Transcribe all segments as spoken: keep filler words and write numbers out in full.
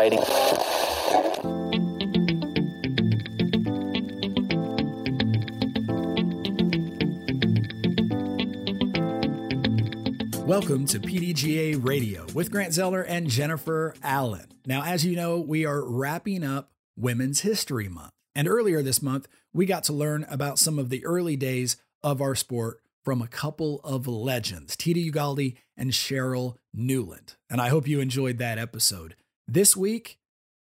exciting. Welcome to P D G A Radio with Grant Zeller and Jennifer Allen. Now, as you know, we are wrapping up Women's History Month. And earlier this month, we got to learn about some of the early days of our sport from a couple of legends, Tita Ugalde and Cheryl Newland. And I hope you enjoyed that episode. This week,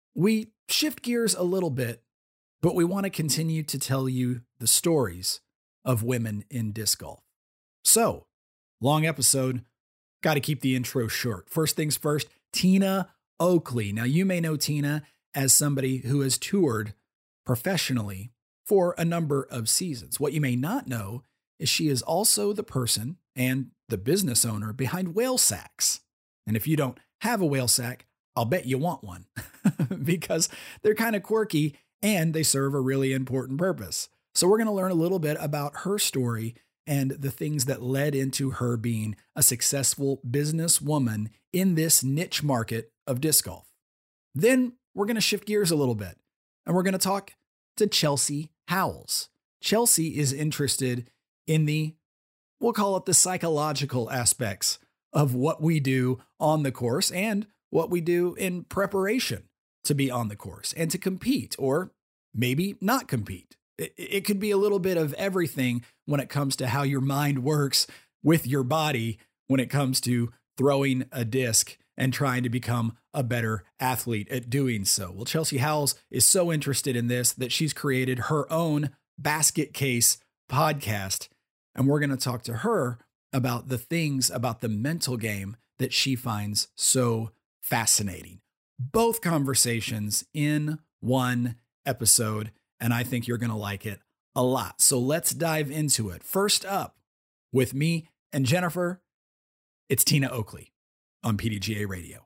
we shift gears a little bit, but we want to continue to tell you the stories of women in disc golf. So, long episode, got to keep the intro short. First things first, Tina Oakley. Now, you may know Tina as somebody who has toured professionally for a number of seasons. What you may not know is she is also the person and the business owner behind Whale Sacks. And if you don't have a whale sack, I'll bet you want one because they're kind of quirky and they serve a really important purpose. So we're going to learn a little bit about her story and the things that led into her being a successful businesswoman in this niche market of disc golf. Then we're going to shift gears a little bit and we're going to talk to Chelsea Howells. Chelsea is interested in the, we'll call it the psychological aspects of what we do on the course and what we do in preparation to be on the course and to compete or maybe not compete. It could be a little bit of everything when it comes to how your mind works with your body when it comes to throwing a disc and trying to become a better athlete at doing so. Well, Chelsea Howells is so interested in this that she's created her own Basket Case podcast. And we're going to talk to her about the things about the mental game that she finds so fascinating. Both conversations in one episode. And I think you're going to like it a lot. So let's dive into it. First up with me and Jennifer, it's Tina Oakley on P D G A Radio.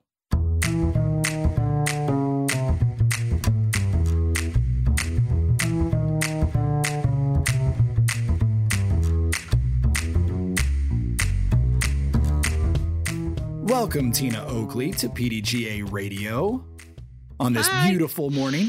Welcome, Tina Oakley, to P D G A Radio on this Hi. beautiful morning.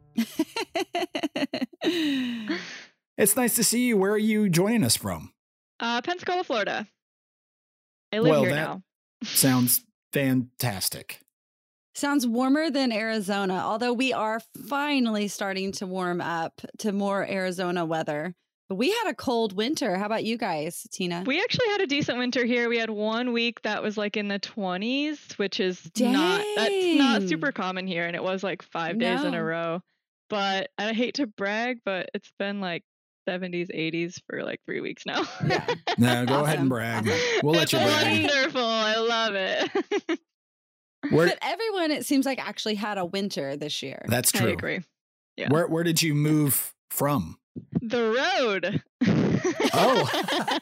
It's nice to see you. Where are you joining us from? Uh, Pensacola, Florida. I live well, here that now. sounds fantastic. Sounds warmer than Arizona, although we are finally starting to warm up to more Arizona weather. But we had a cold winter. How about you guys, Tina? We actually had a decent winter here. We had one week that was like in the twenties, which is Dang. not that's not super common here, and it was like five days in No. a row. But I hate to brag, but it's been like seventies, eighties for like three weeks now. Yeah. No, go ahead and Awesome. brag. We'll let It's you brag. wonderful. I love it. Where, But everyone, it seems like, actually had a winter this year. that's I true. agree. Yeah. Where Where did you move from? The road. Oh.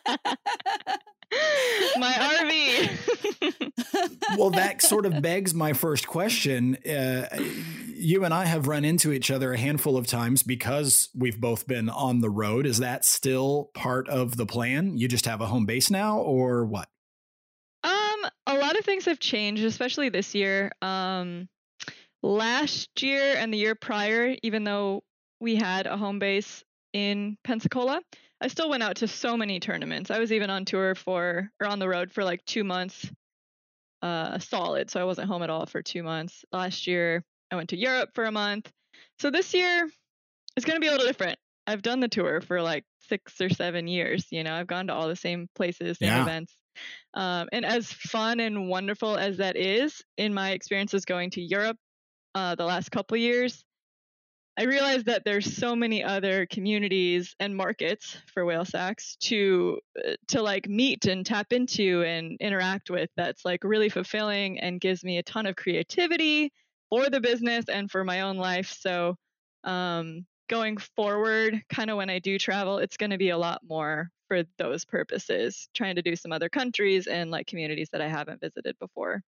My R V. Well, that sort of begs my first question. Uh, you and I have run into each other a handful of times because we've both been on the road. Is that still part of the plan? You just have a home base now, or what? Um, a lot of things have changed, especially this year. Um, last year and the year prior, even though we had a home base in Pensacola, I still went out to so many tournaments. I was even on tour for, or on the road for like two months, uh, solid. So I wasn't home at all for two months. Last year, I went to Europe for a month. So this year, it's going to be a little different. I've done the tour for like six or seven years. You know, I've gone to all the same places, same Yeah. events. Um, and as fun and wonderful as that is, in my experiences going to Europe uh, the last couple of years, I realized that there's so many other communities and markets for Whale Sacks to uh, to like meet and tap into and interact with. That's like really fulfilling and gives me a ton of creativity for the business and for my own life. So um, going forward, kind of when I do travel, it's going to be a lot more for those purposes, trying to do some other countries and like communities that I haven't visited before.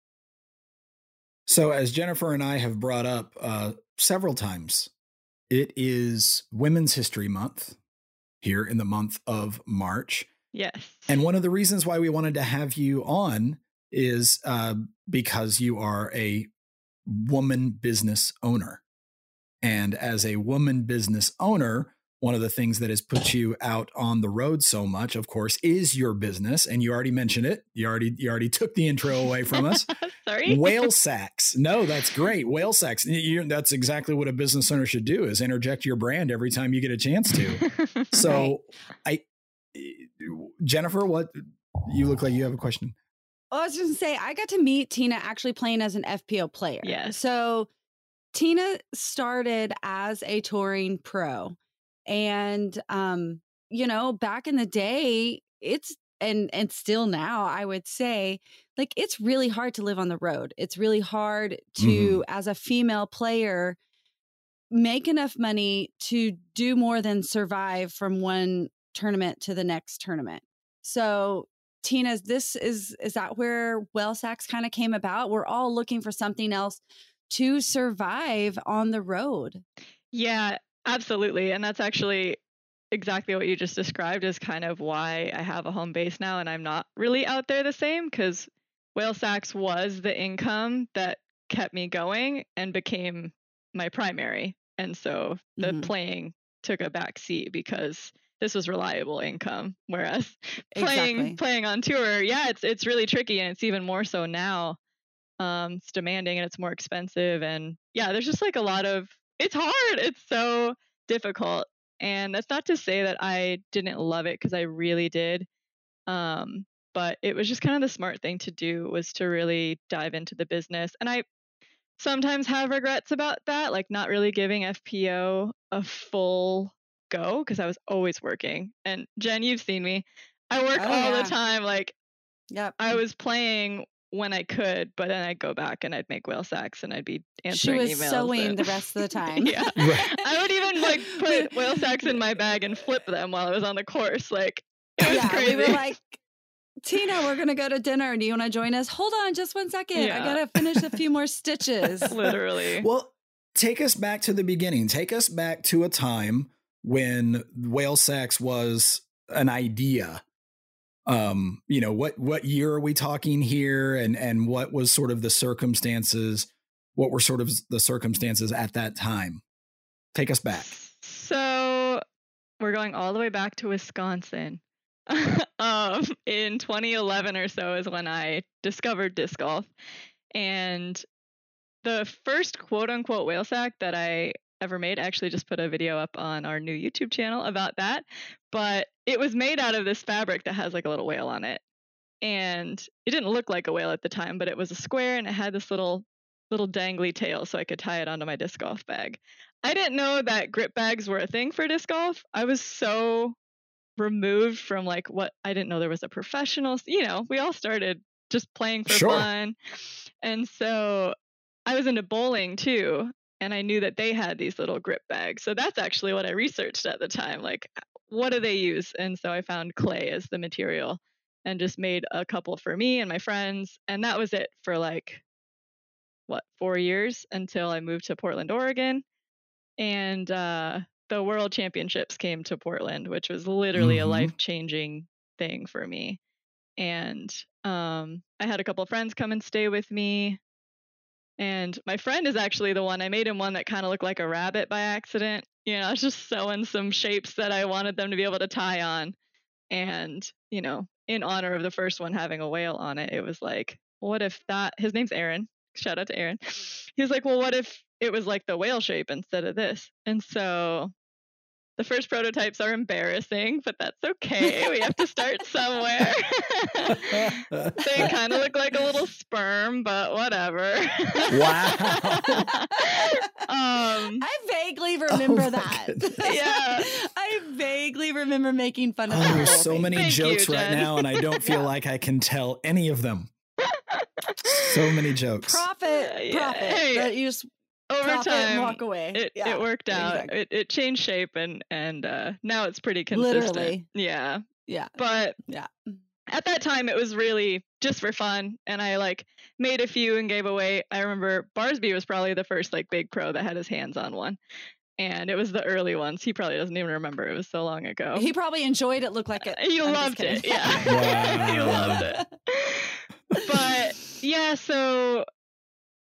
So, as Jennifer and I have brought up uh, several times, it is Women's History Month here in the month of March. Yes. And one of the reasons why we wanted to have you on is uh, because you are a woman business owner. And as a woman business owner, one of the things that has put you out on the road so much, of course, is your business. And you already mentioned it. You already you already took the intro away from us. Sorry. Whale Sacks. No, that's great. Whale Sacks. You, that's exactly what a business owner should do, is interject your brand every time you get a chance to. So I, Jennifer, what, you look like you have a question. Well, I was just going to say, I got to meet Tina actually playing as an F P O player. Yeah. So Tina started as a touring pro. And, um, you know, back in the day, it's, and, and still now, I would say, like, it's really hard to live on the road. It's really hard to, mm-hmm. as a female player, make enough money to do more than survive from one tournament to the next tournament. So Tina's, this is, is that where Whale Sacks kind of came about? We're all looking for something else to survive on the road. Yeah. Absolutely. And that's actually exactly what you just described, is kind of why I have a home base now and I'm not really out there the same, because Whale Sacks was the income that kept me going and became my primary. And so the mm-hmm. playing took a back seat because this was reliable income. Whereas playing exactly. playing on tour, yeah, it's it's really tricky, and it's even more so now. Um, it's demanding and it's more expensive. And yeah, there's just like a lot of It's hard. It's so difficult. And that's not to say that I didn't love it, because I really did. Um, but it was just kind of the smart thing to do, was to really dive into the business. And I sometimes have regrets about that, like not really giving F P O a full go, because I was always working. And Jen, you've seen me. I work oh, all yeah. the time. Like, yep. I was playing when I could, but then I'd go back and I'd make Whale Sacks and I'd be answering emails. She was sewing and, the rest of the time. Yeah. Right. I would even like put Whale Sacks in my bag and flip them while I was on the course. Like, it was yeah, crazy. We were like, Tina, we're going to go to dinner. Do you want to join us? Hold on just one second. Yeah. I got to finish a few more stitches. Literally. Well, take us back to the beginning. Take us back to a time when Whale Sacks was an idea. Um, you know, what, what year are we talking here, and, and what was sort of the circumstances? What were sort of the circumstances at that time? Take us back. So we're going all the way back to Wisconsin. um, in twenty eleven or so is when I discovered disc golf. And the first quote unquote whale sack that I ever made, I actually just put a video up on our new YouTube channel about that. But it was made out of this fabric that has like a little whale on it. And it didn't look like a whale at the time, but it was a square and it had this little little dangly tail so I could tie it onto my disc golf bag. I didn't know that grip bags were a thing for disc golf. I was so removed from like what I didn't know there was a professional, you know, we all started just playing for sure. fun. And so I was into bowling too. And I knew that they had these little grip bags. So that's actually what I researched at the time. Like, what do they use? And so I found clay as the material and just made a couple for me and my friends. And that was it for like, what, four years until I moved to Portland, Oregon. And uh, the World Championships came to Portland, which was literally mm-hmm. a life-changing thing for me. And um, I had a couple of friends come and stay with me. And my friend is actually the one, I made him one that kind of looked like a rabbit by accident. You know, I was just sewing some shapes that I wanted them to be able to tie on. And, you know, in honor of the first one having a whale on it, it was like, what if that, his name's Aaron. Shout out to Aaron. He was like, well, what if it was like the whale shape instead of this? And so the first prototypes are embarrassing, but that's okay. We have to start somewhere. They kind of look like a little sperm, but whatever. Wow. um, I vaguely remember oh that. Yeah. I vaguely remember making fun of oh, that. There's so many Thank jokes you, right now, and I don't feel yeah. like I can tell any of them. So many jokes. Profit, yeah. profit. Hey, that you just over profit time, and walk away. It, yeah. it worked out. Exactly. It, it changed shape, and and uh, now it's pretty consistent. Literally. Yeah. Yeah. But yeah. At that time, it was really just for fun, and I like made a few and gave away. I remember Barsby was probably the first like big pro that had his hands on one. And it was the early ones. He probably doesn't even remember. It was so long ago. He probably enjoyed it. Looked like it. He I'm loved it. Yeah. Wow. He loved it. But yeah, so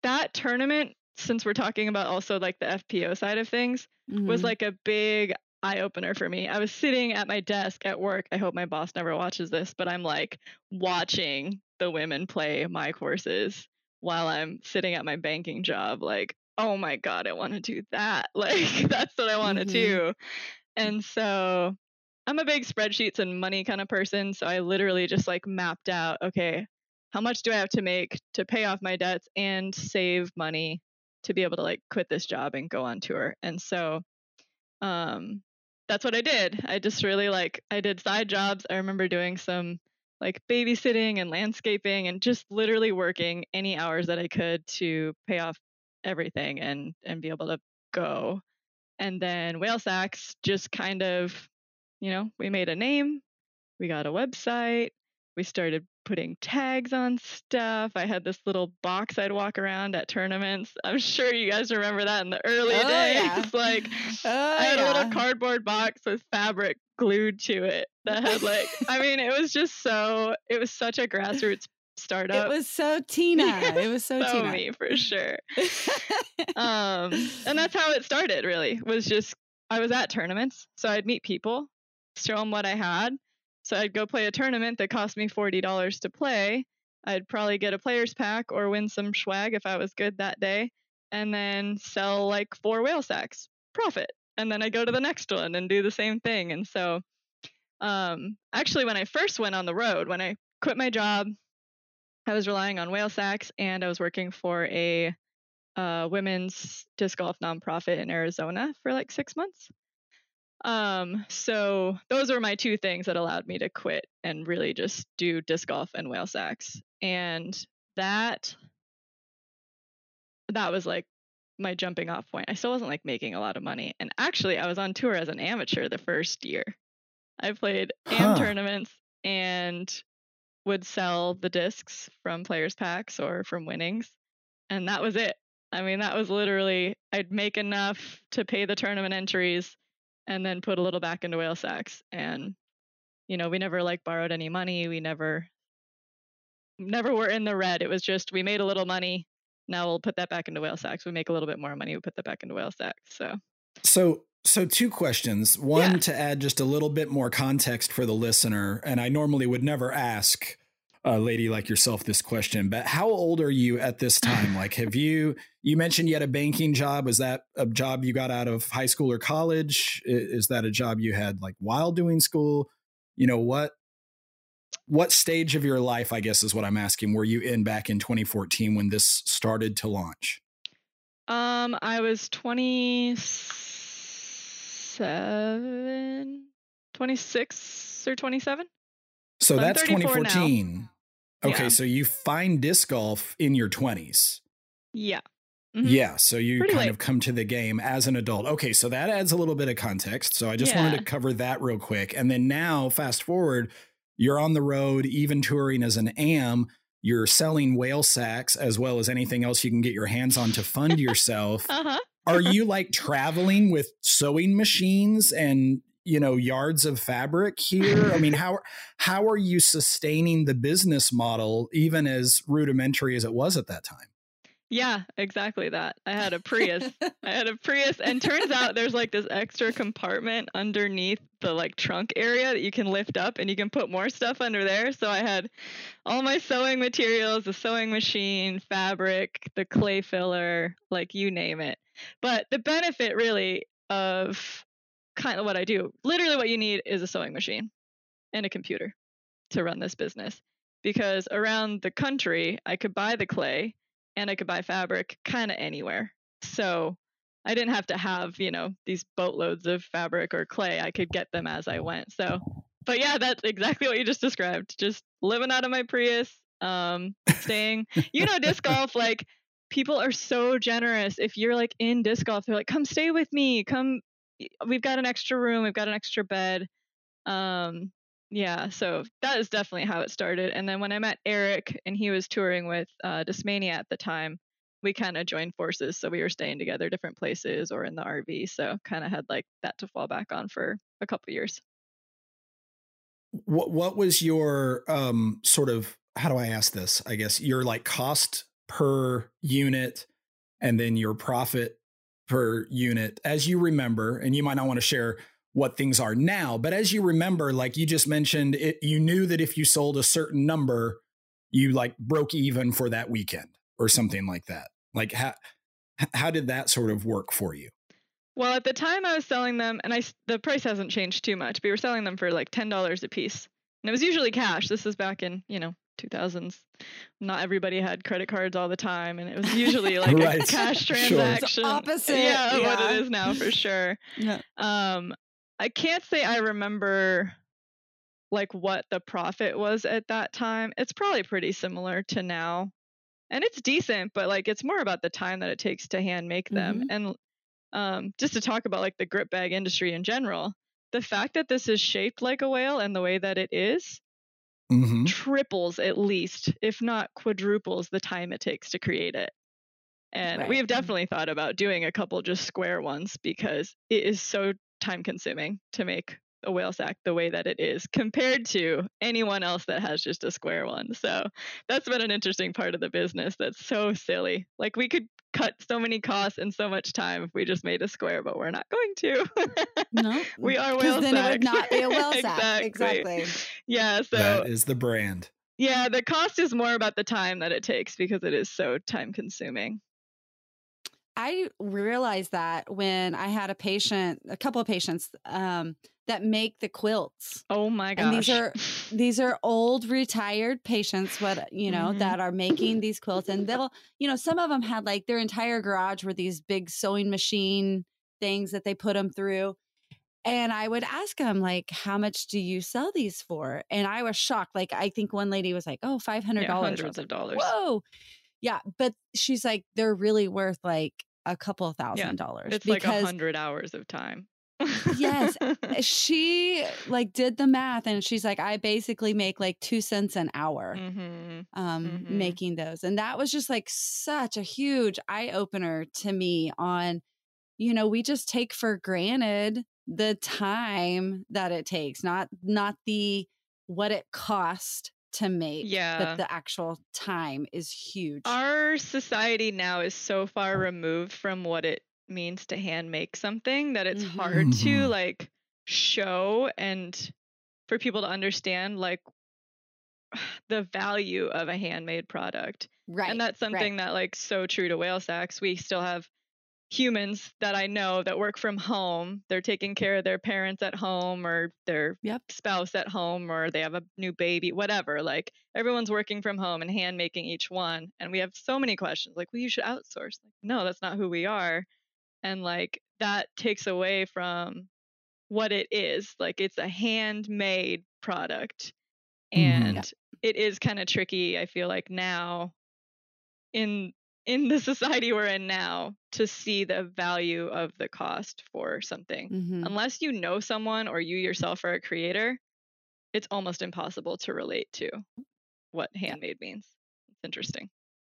that tournament, since we're talking about also like the F P O side of things, mm-hmm. was like a big eye opener for me. I was sitting at my desk at work. I hope my boss never watches this, but I'm like watching the women play my courses while I'm sitting at my banking job. Like, oh my God, I want to do that. Like, that's what I want to mm-hmm. do. And so I'm a big spreadsheets and money kind of person. So I literally just like mapped out, okay, how much do I have to make to pay off my debts and save money to be able to like quit this job and go on tour? And so um, that's what I did. I just really like, I did side jobs. I remember doing some like babysitting and landscaping and just literally working any hours that I could to pay off everything and, and be able to go. And then Whale Sacs just kind of, you know, we made a name, we got a website, we started putting tags on stuff. I had this little box I'd walk around at tournaments. I'm sure you guys remember that in the early oh, days. Yeah. Like oh, I had yeah. a little cardboard box with fabric glued to it that had like, I mean, it was just so, it was such a grassroots startup. It was so Tina. It was so, so Tina. me for sure. um, and that's how it started really, was just, I was at tournaments. So I'd meet people, show them what I had. So I'd go play a tournament that cost me forty dollars to play. I'd probably get a player's pack or win some swag if I was good that day, and then sell like four Whale Sacs, profit. And then I go to the next one and do the same thing. And so um, actually, when I first went on the road, when I quit my job, I was relying on Whale Sacs, and I was working for a uh, women's disc golf nonprofit in Arizona for like six months. Um, so those are my two things that allowed me to quit and really just do disc golf and Whale Sacs. And that, that was like my jumping off point. I still wasn't like making a lot of money. And actually I was on tour as an amateur the first year. I played huh. am tournaments and would sell the discs from players packs or from winnings. And that was it. I mean, that was literally, I'd make enough to pay the tournament entries and then put a little back into Whale Sacs. And, you know, we never like borrowed any money. We never, never were in the red. It was just, we made a little money. Now we'll put that back into Whale Sacs. We make a little bit more money. We put that back into Whale Sacs. So, so, so two questions. One, yeah. to add just a little bit more context for the listener. And I normally would never ask a lady like yourself this question, but how old are you at this time? Like, have you, you mentioned you had a banking job. Was that a job you got out of high school or college? Is that a job you had like while doing school? You know, what, what stage of your life, I guess is what I'm asking, were you in back in twenty fourteen when this started to launch? Um, I was twenty-seven, twenty-six or twenty-seven. So I'm that's twenty fourteen. Now. Okay, yeah. So you find disc golf in your twenties. Yeah. Mm-hmm. Yeah, so you Pretty kind late. of come to the game as an adult. Okay, so that adds a little bit of context. So I just yeah. wanted to cover that real quick. And then now, fast forward, you're on the road, even touring as an A M. You're selling Whale Sacs as well as anything else you can get your hands on to fund yourself. uh-huh. Are you like traveling with sewing machines and, you know, yards of fabric here? I mean, how how are you sustaining the business model, even as rudimentary as it was at that time? Yeah, exactly that. I had a Prius. I had a Prius, and turns out there's like this extra compartment underneath the like trunk area that you can lift up, and you can put more stuff under there. So I had all my sewing materials, the sewing machine, fabric, the clay filler, like you name it. But the benefit really of kind of what I do, literally what you need is a sewing machine and a computer to run this business. Because around the country, I could buy the clay and I could buy fabric kind of anywhere. So I didn't have to have, you know, these boatloads of fabric or clay. I could get them as I went. So, but yeah, that's exactly what you just described. Just living out of my Prius, um, staying, you know, disc golf, like people are so generous. If you're like in disc golf, they're like, come stay with me. Come, we've got an extra room. We've got an extra bed. Um, Yeah, so that is definitely how it started. And then when I met Eric and he was touring with uh, Discmania at the time, we kind of joined forces. So we were staying together different places or in the R V. So kind of had like that to fall back on for a couple years. What What was your um, sort of, how do I ask this? I guess your like cost per unit and then your profit per unit, as you remember, and you might not want to share what things are now, but as you remember, like you just mentioned, it, you knew that if you sold a certain number, you like broke even for that weekend or something like that. Like how, how did that sort of work for you? Well, at the time I was selling them, and I, the price hasn't changed too much. We were selling them for like ten dollars a piece. And it was usually cash. This was back in, you know, two thousands. Not everybody had credit cards all the time. And it was usually like right. a cash transaction. Sure. Opposite. Yeah, yeah, what it is now for sure. Yeah. Um, I can't say I remember like what the profit was at that time. It's probably pretty similar to now. And it's decent, but like it's more about the time that it takes to hand make them. Mm-hmm. And um, just to talk about like the grip bag industry in general, the fact that this is shaped like a whale and the way that it is mm-hmm. triples at least, if not quadruples, the time it takes to create it. And right. we have definitely thought about doing a couple just square ones because it is so time consuming to make a whale sack the way that it is compared to anyone else that has just a square one. So that's been an interesting part of the business that's so silly. Like we could cut so many costs and so much time if we just made a square, but we're not going to. No, we are whale then sacks. It would not be a whale sack. exactly. exactly. Yeah. So that is the brand. Yeah. The cost is more about the time that it takes because it is so time consuming. I realized that when I had a patient, a couple of patients, um, that make the quilts. Oh my gosh. And these are these are old retired patients, what you know, mm-hmm. that are making these quilts. And they'll, you know, some of them had like their entire garage were these big sewing machine things that they put them through. And I would ask them, like, how much do you sell these for? And I was shocked. Like, I think one lady was like, oh, five hundred dollars. Yeah, hundreds of dollars. Whoa. Yeah. But she's like, they're really worth like a couple thousand yeah, dollars. It's because, like a hundred hours of time. Yes. She like did the math and she's like, I basically make like two cents an hour mm-hmm. um, mm-hmm. making those. And that was just like such a huge eye opener to me on, you know, we just take for granted the time that it takes, not, not the, what it cost to make, yeah. but the actual time is huge. Our society now is so far removed from what it means to hand make something that it's mm-hmm. hard to like show and for people to understand like the value of a handmade product. Right. And that's something right. that like so true to whale sacks. We still have humans that I know that work from home. They're taking care of their parents at home or their yep. spouse at home, or they have a new baby, whatever. Like everyone's working from home and hand making each one. And we have so many questions like, well, you should outsource. Like, no, that's not who we are. And like that takes away from what it is. Like it's a handmade product. And mm-hmm. it is kind of tricky, I feel like now in in the society we're in now to see the value of the cost for something. Mm-hmm. Unless you know someone or you yourself are a creator, it's almost impossible to relate to what handmade means. It's interesting.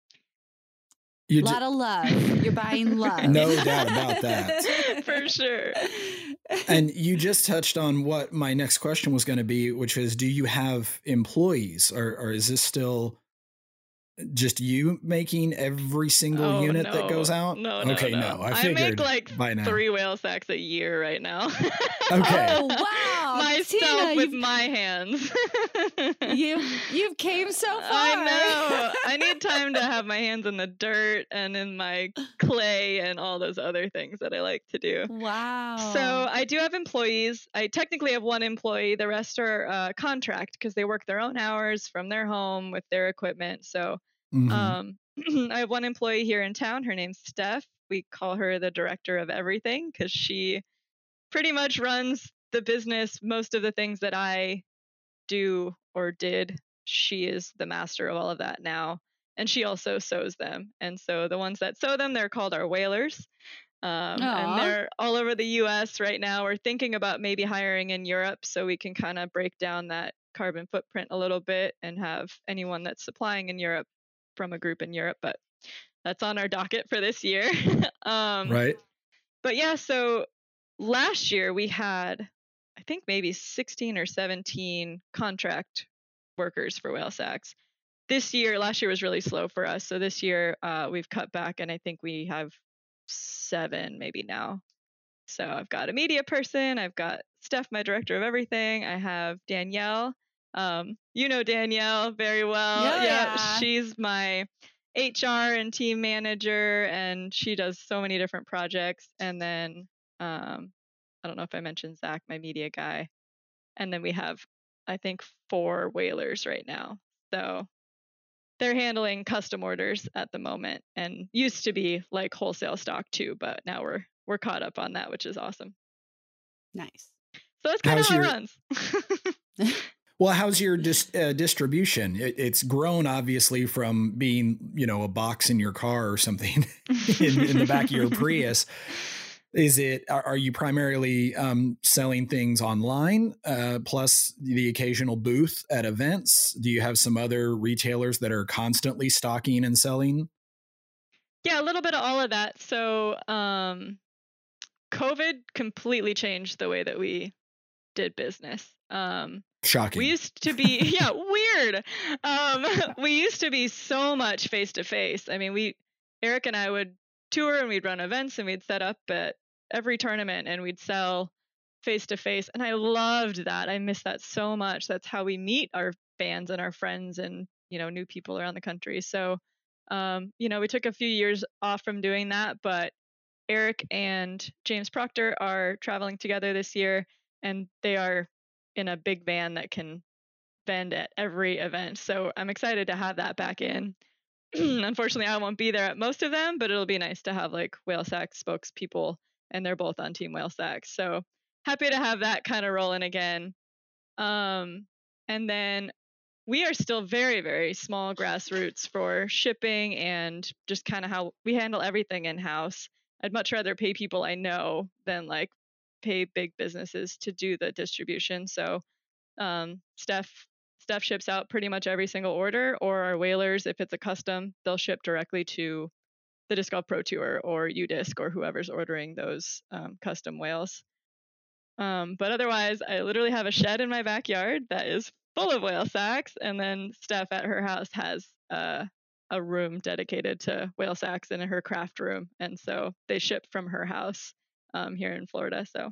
A lot d- of love. You're buying love. No doubt about that. For sure. And you just touched on what my next question was going to be, which is, do you have employees or, or is this still just you making every single oh, unit no. that goes out? No, no, okay, no. no. I figured I make like by now. three whale sacks a year right now. Okay. Oh wow! Myself Tina, with my hands. you you've came so far. I know. I need time to have my hands in the dirt and in my clay and all those other things that I like to do. Wow. So I do have employees. I technically have one employee. The rest are uh, contract because they work their own hours from their home with their equipment. So mm-hmm. um, I have one employee here in town. Her name's Steph. We call her the director of everything because she pretty much runs the business. Most of the things that I do or did, she is the master of all of that now. And she also sews them. And so the ones that sew them, they're called our whalers. Um, and they're all over the U S right now. We're thinking about maybe hiring in Europe so we can kind of break down that carbon footprint a little bit and have anyone that's supplying in Europe from a group in Europe. But that's on our docket for this year. um, right. But yeah, so last year we had, I think maybe sixteen or seventeen contract workers for whale sacks. this year, last year was really slow for us. So this year uh, we've cut back, and I think we have seven maybe now. So I've got a media person. I've got Steph, my director of everything. I have Danielle. Um, you know Danielle very well. Yeah, yeah. She's my H R and team manager, and she does so many different projects. And then um, I don't know if I mentioned Zach, my media guy. And then we have, I think, four whalers right now. So they're handling custom orders at the moment, and used to be like wholesale stock too, but now we're we're caught up on that, which is awesome. Nice. So that's kind of how your, it runs. Well, how's your dis, uh, distribution? It, it's grown obviously from being, you know, a box in your car or something in, in the back of your Prius. Is it, are, are you primarily um, selling things online, uh, plus the occasional booth at events? Do you have some other retailers that are constantly stocking and selling? Yeah, a little bit of all of that. So um, COVID completely changed the way that we did business. Um, Shocking. We used to be, yeah, weird. Um, we used to be so much face to face. I mean, we, Eric and I would tour and we'd run events and we'd set up at every tournament and we'd sell face to face. And I loved that. I miss that so much. That's how we meet our fans and our friends and, you know, new people around the country. So, um, you know, we took a few years off from doing that, but Eric and James Proctor are traveling together this year, and they are in a big van that can vend at every event. So I'm excited to have that back in. Unfortunately, I won't be there at most of them, but it'll be nice to have like Whale Sax spokespeople, and they're both on Team Whale Sax. So happy to have that kind of rolling again. Um, and then we are still very, very small grassroots for shipping and just kind of how we handle everything in-house. I'd much rather pay people I know than like pay big businesses to do the distribution. So um, Steph Steph ships out pretty much every single order, or our whalers, if it's a custom, they'll ship directly to the Disc Golf Pro Tour or U Disc or whoever's ordering those um, custom whales. Um, but otherwise, I literally have a shed in my backyard that is full of Whale Sax, and then Steph at her house has uh, a room dedicated to Whale Sax in her craft room, and so they ship from her house um, here in Florida. So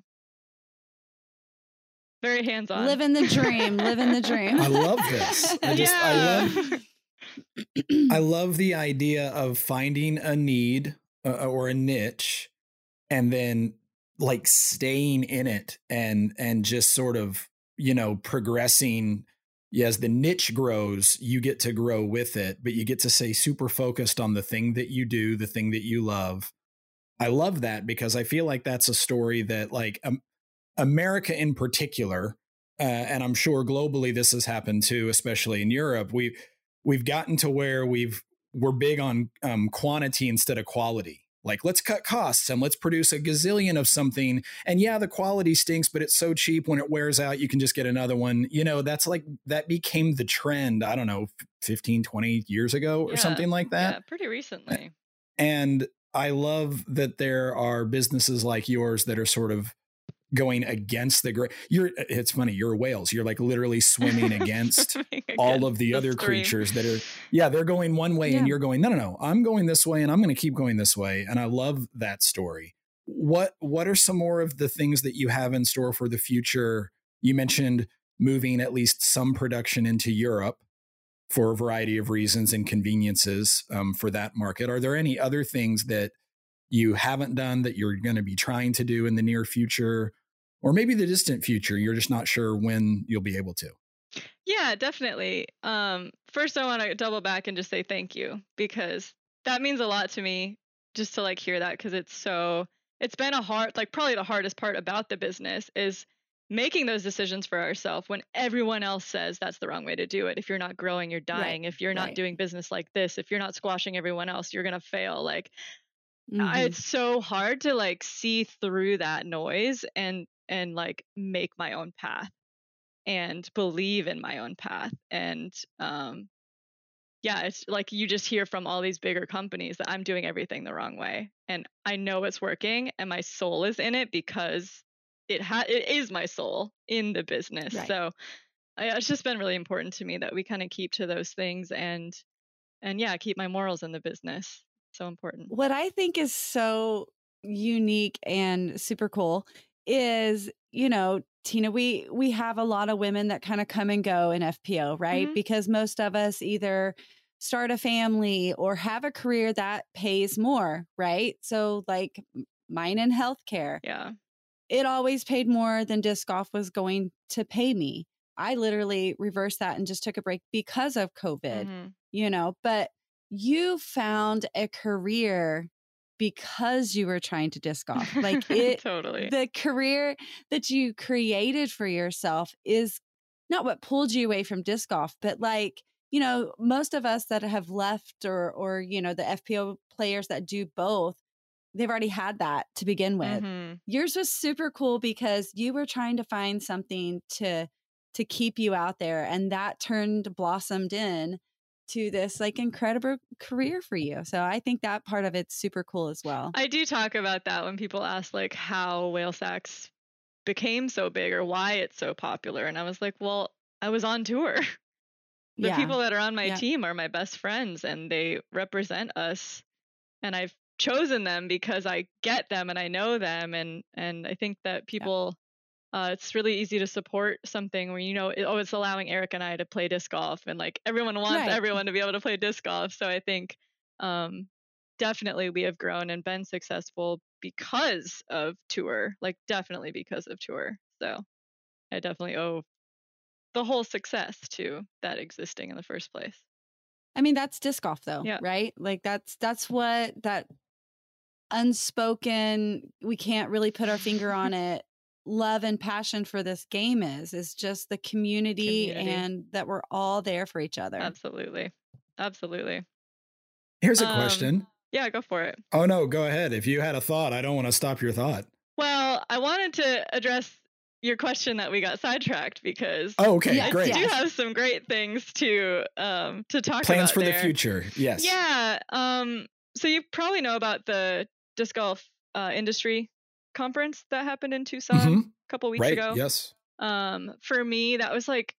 very hands-on. Living the dream, living the dream. I love this. I just, yeah. I love, I love the idea of finding a need uh, or a niche, and then like staying in it and, and just sort of, you know, progressing. As the niche grows, you get to grow with it, but you get to stay super focused on the thing that you do, the thing that you love. I love that because I feel like that's a story that like um, America in particular, uh, and I'm sure globally this has happened too, especially in Europe. We we've gotten to where we've we're big on um, quantity instead of quality. Like, let's cut costs and let's produce a gazillion of something. And yeah, the quality stinks, but it's so cheap when it wears out, you can just get another one. You know, that's like, that became the trend, I don't know, fifteen, twenty years ago or yeah, something like that. Yeah, pretty recently. And I love that there are businesses like yours that are sort of going against the grain. You're, it's funny, you're whales. You're like literally swimming against Swimming all against of the, the other stream. creatures that are, yeah, they're going one way Yeah. and you're going, no, no, no, I'm going this way and I'm going to keep going this way. And I love that story. What, what are some more of the things that you have in store for the future? You mentioned moving at least some production into Europe for a variety of reasons and conveniences um, for that market. Are there any other things that you haven't done that you're going to be trying to do in the near future? Or maybe the distant future, you're just not sure when you'll be able to. Yeah, definitely. Um, first, I want to double back and just say thank you, because that means a lot to me just to like hear that, because it's so, it's been a hard, like probably the hardest part about the business is making those decisions for ourselves when everyone else says that's the wrong way to do it. If you're not growing, you're dying. Right, If you're not right. doing business like this, if you're not squashing everyone else, you're going to fail. Like, I- Mhm. it's so hard to like see through that noise and and like make my own path and believe in my own path. And um yeah, it's like you just hear from all these bigger companies that I'm doing everything the wrong way, and I know it's working and my soul is in it because it ha- it is my soul in the business. Right. So I, it's just been really important to me that we kind of keep to those things and and yeah, keep my morals in the business. So important. What I think is so unique and super cool is, you know, Tina, we we have a lot of women that kind of come and go in F P O, right? Mhm. Because most of us either start a family or have a career that pays more, right? So like m- mine in healthcare, Yeah. it always paid more than disc golf was going to pay me. I literally reversed that and just took a break because of COVID, Mhm. you know, but you found a career because you were trying to disc golf. Like it, Totally. the career that you created for yourself is not what pulled you away from disc golf, but like, you know, most of us that have left or, or, you know, the F P O players that do both, they've already had that to begin with. Mhm. Yours was super cool because you were trying to find something to to keep you out there, and that turned blossomed in to this like incredible career for you. So I think that part of it's super cool as well. I do talk about that when people ask like how whale sax became so big or why it's so popular. And I was like, well, I was on tour. The Yeah. people that are on my Yeah. team are my best friends and they represent us. And I've chosen them because I get them and I know them. And, and I think that Yeah. people, uh, it's really easy to support something where, you know, it, oh, it's allowing Eric and I to play disc golf and like everyone wants Right. everyone to be able to play disc golf. So I think, um, definitely we have grown and been successful because of tour, like definitely because of tour. So I definitely owe the whole success to that existing in the first place. I mean, that's disc golf though, Yeah. right? Like that's that's what that unspoken, we can't really put our finger on it, love and passion for this game is is just the community, Community. and that we're all there for each other. Absolutely. Absolutely. Here's a Um, question. Yeah, go for it. Oh, no, go ahead. If you had a thought, I don't want to stop your thought. Well, I wanted to address your question that we got sidetracked because Oh, okay, Yes, I great. do yes. have some great things to um to talk Plans about for the there. future. Yes. Yeah. Um. So you probably know about the disc golf uh, industry conference that happened in Tucson Mhm. a couple weeks Right. ago. Yes. Um. For me, that was like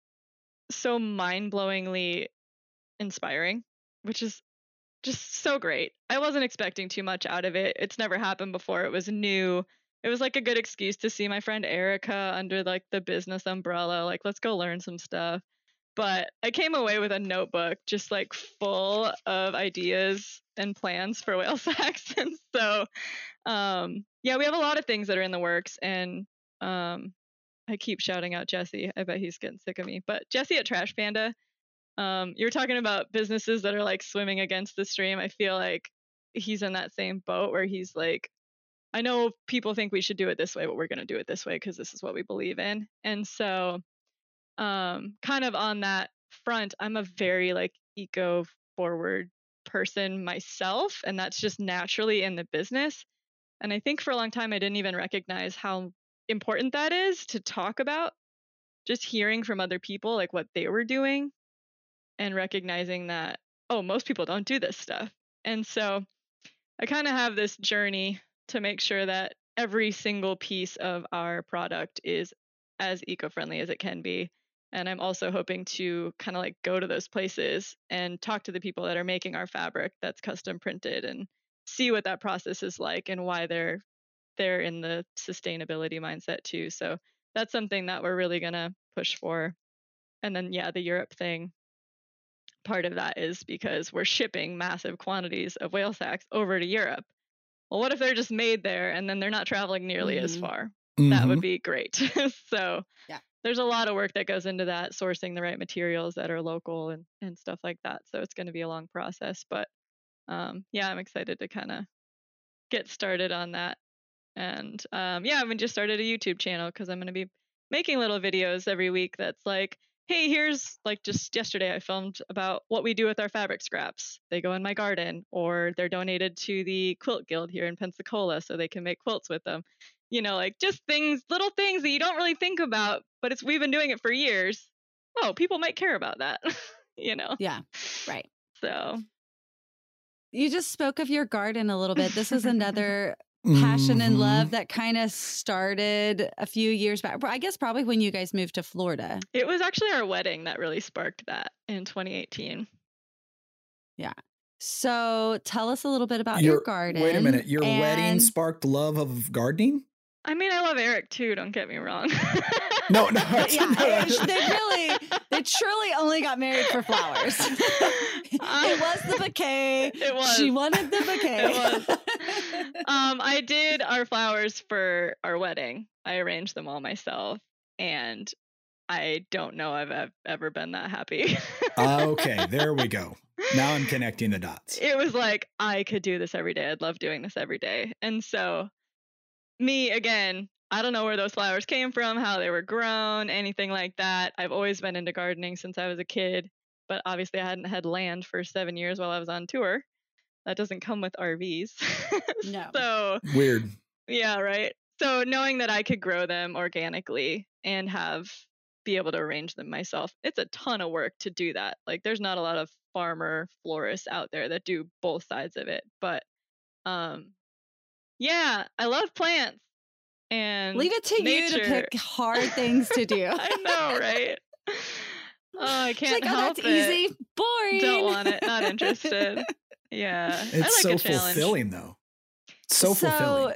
so mind-blowingly inspiring, which is just so great. I wasn't expecting too much out of it. It's never happened before. It was new. It was like a good excuse to see my friend Erica under like the business umbrella. Like, let's go learn some stuff. But I came away with a notebook just like full of ideas and plans for whale sax. And so, um, yeah, we have a lot of things that are in the works. And um, I keep shouting out Jesse. I bet he's getting sick of me. But Jesse at Trash Panda, um, you're talking about businesses that are like swimming against the stream. I feel like he's in that same boat where he's like, I know people think we should do it this way, but we're going to do it this way because this is what we believe in. And so, um, kind of on that front, I'm a very like eco forward person myself, and that's just naturally in the business. And I think for a long time, I didn't even recognize how important that is to talk about, just hearing from other people like what they were doing and recognizing that, oh, most people don't do this stuff. And so I kind of have this journey to make sure that every single piece of our product is as eco-friendly as it can be. And I'm also hoping to kind of like go to those places and talk to the people that are making our fabric that's custom printed and see what that process is like and why they're they're in the sustainability mindset too. So that's something that we're really going to push for. And then yeah, the Europe thing, part of that is because we're shipping massive quantities of whale sacs over to Europe. Well, what if they're just made there and then they're not traveling nearly as Mhm. far? Mhm. That would be great. So Yeah. there's a lot of work that goes into that, sourcing the right materials that are local and, and stuff like that. So it's going to be a long process. But um, yeah, I'm excited to kind of get started on that. And um, yeah, I just started a YouTube channel because I'm going to be making little videos every week that's like, hey, here's like just yesterday I filmed about what we do with our fabric scraps. They go in my garden or they're donated to the Quilt Guild here in Pensacola so they can make quilts with them. You know, like just things, little things that you don't really think about, but it's we've been doing it for years. Oh, people might care about that, you know? Yeah. Right. So You just spoke of your garden a little bit. This is another passion Mm-hmm. and love that kind of started a few years back? I guess probably when you guys moved to Florida. It was actually our wedding that really sparked that in twenty eighteen. Yeah. So tell us a little bit about your, your garden. Wait a minute. Your and... wedding sparked love of gardening? I mean, I love Eric too. Don't get me wrong. no, no. yeah, it, they really, they truly only got married for flowers. Uh, it was the bouquet. It was. She wanted the bouquet. It was. um, I did our flowers for our wedding. I arranged them all myself, and I don't know if I've ever been that happy. uh, okay, there we go. Now I'm connecting the dots. It was like, I could do this every day. I'd love doing this every day. And so me, again, I don't know where those flowers came from, how they were grown, anything like that. I've always been into gardening since I was a kid, but obviously I hadn't had land for seven years while I was on tour. That doesn't come with R Vs. No. So weird. Yeah, right. So knowing that I could grow them organically and have be able to arrange them myself, it's a ton of work to do that. Like there's not a lot of farmer florists out there that do both sides of it. But um yeah, I love plants. And leave it to nature. you to pick hard things to do. I know, right? Oh, I can't like, help oh, that's it. Easy, boring. Don't want it. Not interested. Yeah, it's I like so a challenge. fulfilling, though. So, so fulfilling.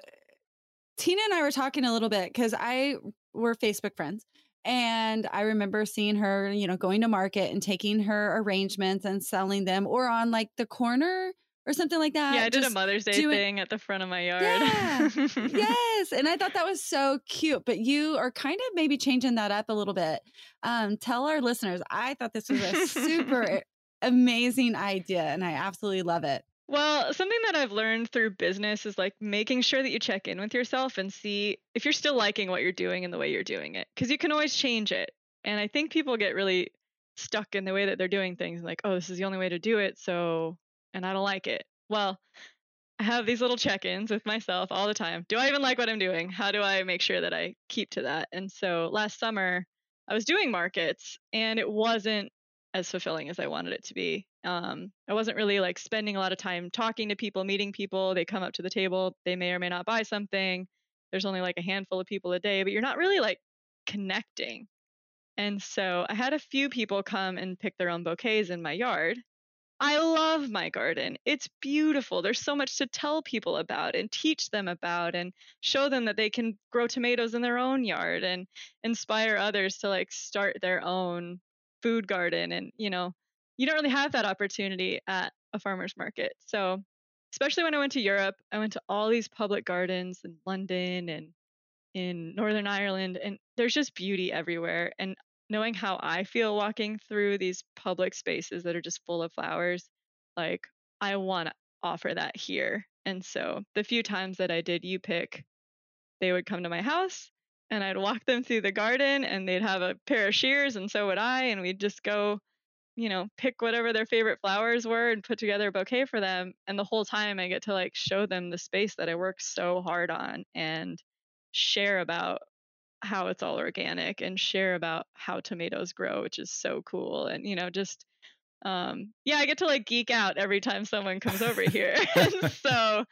Tina and I were talking a little bit because I were Facebook friends, and I remember seeing her, you know, going to market and taking her arrangements and selling them, or on like the corner or something like that. Yeah, I did a Mother's Day doing... thing at the front of my yard. Yeah. Yes. And I thought that was so cute. But you are kind of maybe changing that up a little bit. Um, tell our listeners, I thought this was a super amazing idea, and I absolutely love it. Well, something that I've learned through business is like making sure that you check in with yourself and see if you're still liking what you're doing and the way you're doing it, because you can always change it. And I think people get really stuck in the way that they're doing things, like, oh, this is the only way to do it, so and I don't like it. Well, I have these little check-ins with myself all the time. Do I even like what I'm doing? How do I make sure that I keep to that? And so last summer I was doing markets, and it wasn't as fulfilling as I wanted it to be. Um, I wasn't really like spending a lot of time talking to people, meeting people. They come up to the table, they may or may not buy something. There's only like a handful of people a day, but you're not really like connecting. And so I had a few people come and pick their own bouquets in my yard. I love my garden. It's beautiful. There's so much to tell people about and teach them about and show them that they can grow tomatoes in their own yard and inspire others to like start their own food garden. And, you know, you don't really have that opportunity at a farmer's market. So especially when I went to Europe, I went to all these public gardens in London and in Northern Ireland, and there's just beauty everywhere. And knowing how I feel walking through these public spaces that are just full of flowers, like I want to offer that here. And so the few times that I did You Pick, they would come to my house and I'd walk them through the garden, and they'd have a pair of shears, and so would I, and we'd just go, you know, pick whatever their favorite flowers were and put together a bouquet for them. And the whole time I get to like show them the space that I worked so hard on and share about how it's all organic and share about how tomatoes grow, which is so cool. And, you know, just, um, yeah, I get to like geek out every time someone comes over here. And so,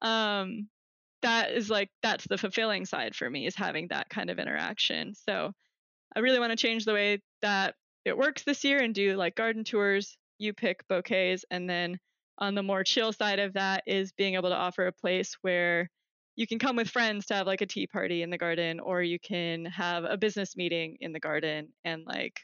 um, that is like, that's the fulfilling side for me, is having that kind of interaction. So I really want to change the way that it works this year and do like garden tours, You Pick, bouquets. And then on the more chill side of that is being able to offer a place where you can come with friends to have like a tea party in the garden, or you can have a business meeting in the garden and like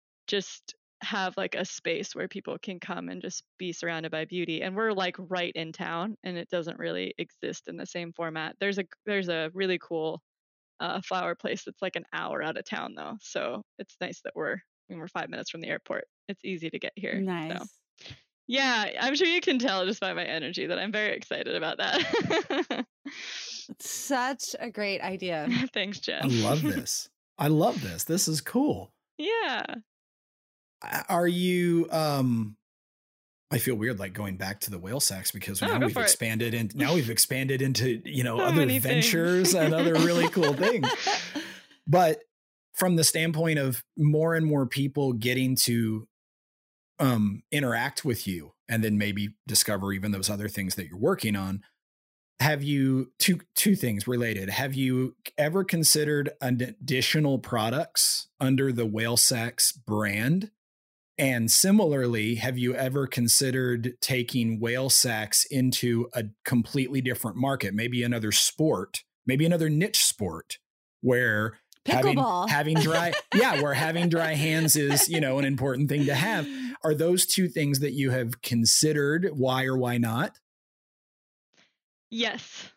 just have like a space where people can come and just be surrounded by beauty. And we're like right in town, and it doesn't really exist in the same format. There's a there's a really cool uh, flower place that's like an hour out of town though, so it's nice that we're I mean, we're five minutes from the airport. It's easy to get here. Nice. So. Yeah, I'm sure you can tell just by my energy that I'm very excited about that. Such a great idea. Thanks, Jen. I love this. I love this. This is cool. Yeah. Are you, um, I feel weird like going back to the whale sacks, because oh, now we've expanded and now we've expanded into, you know, so other ventures and other really cool things. But from the standpoint of more and more people getting to um, interact with you and then maybe discover even those other things that you're working on, have you two two things related? Have you ever considered additional products under the Whale Sacs brand? And similarly, have you ever considered taking Whale Sacs into a completely different market, maybe another sport, maybe another niche sport where having, Pickleball. having dry, yeah, where having dry hands is, you know, an important thing to have. Are those two things that you have considered? Why or why not? Yes.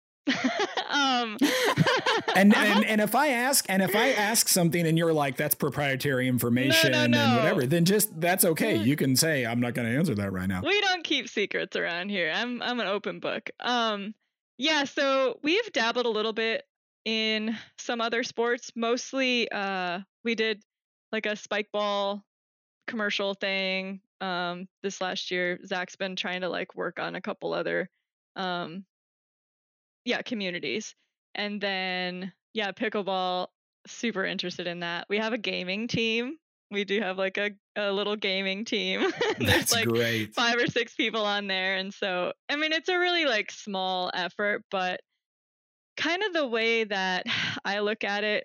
um and, and and if I ask and if I ask something and you're like, that's proprietary information no, no, no. and whatever, then just that's okay. You can say, I'm not going to answer that right now. We don't keep secrets around here. I'm I'm an open book. Um yeah, so we've dabbled a little bit in some other sports. Mostly uh we did like a spike ball commercial thing um this last year. Zach's been trying to like work on a couple other um yeah, communities. And then, yeah, pickleball, super interested in that. We have a gaming team. We do have like a, a little gaming team. There's That's like great. five or six people on there. And so, I mean, it's a really like small effort, but kind of the way that I look at it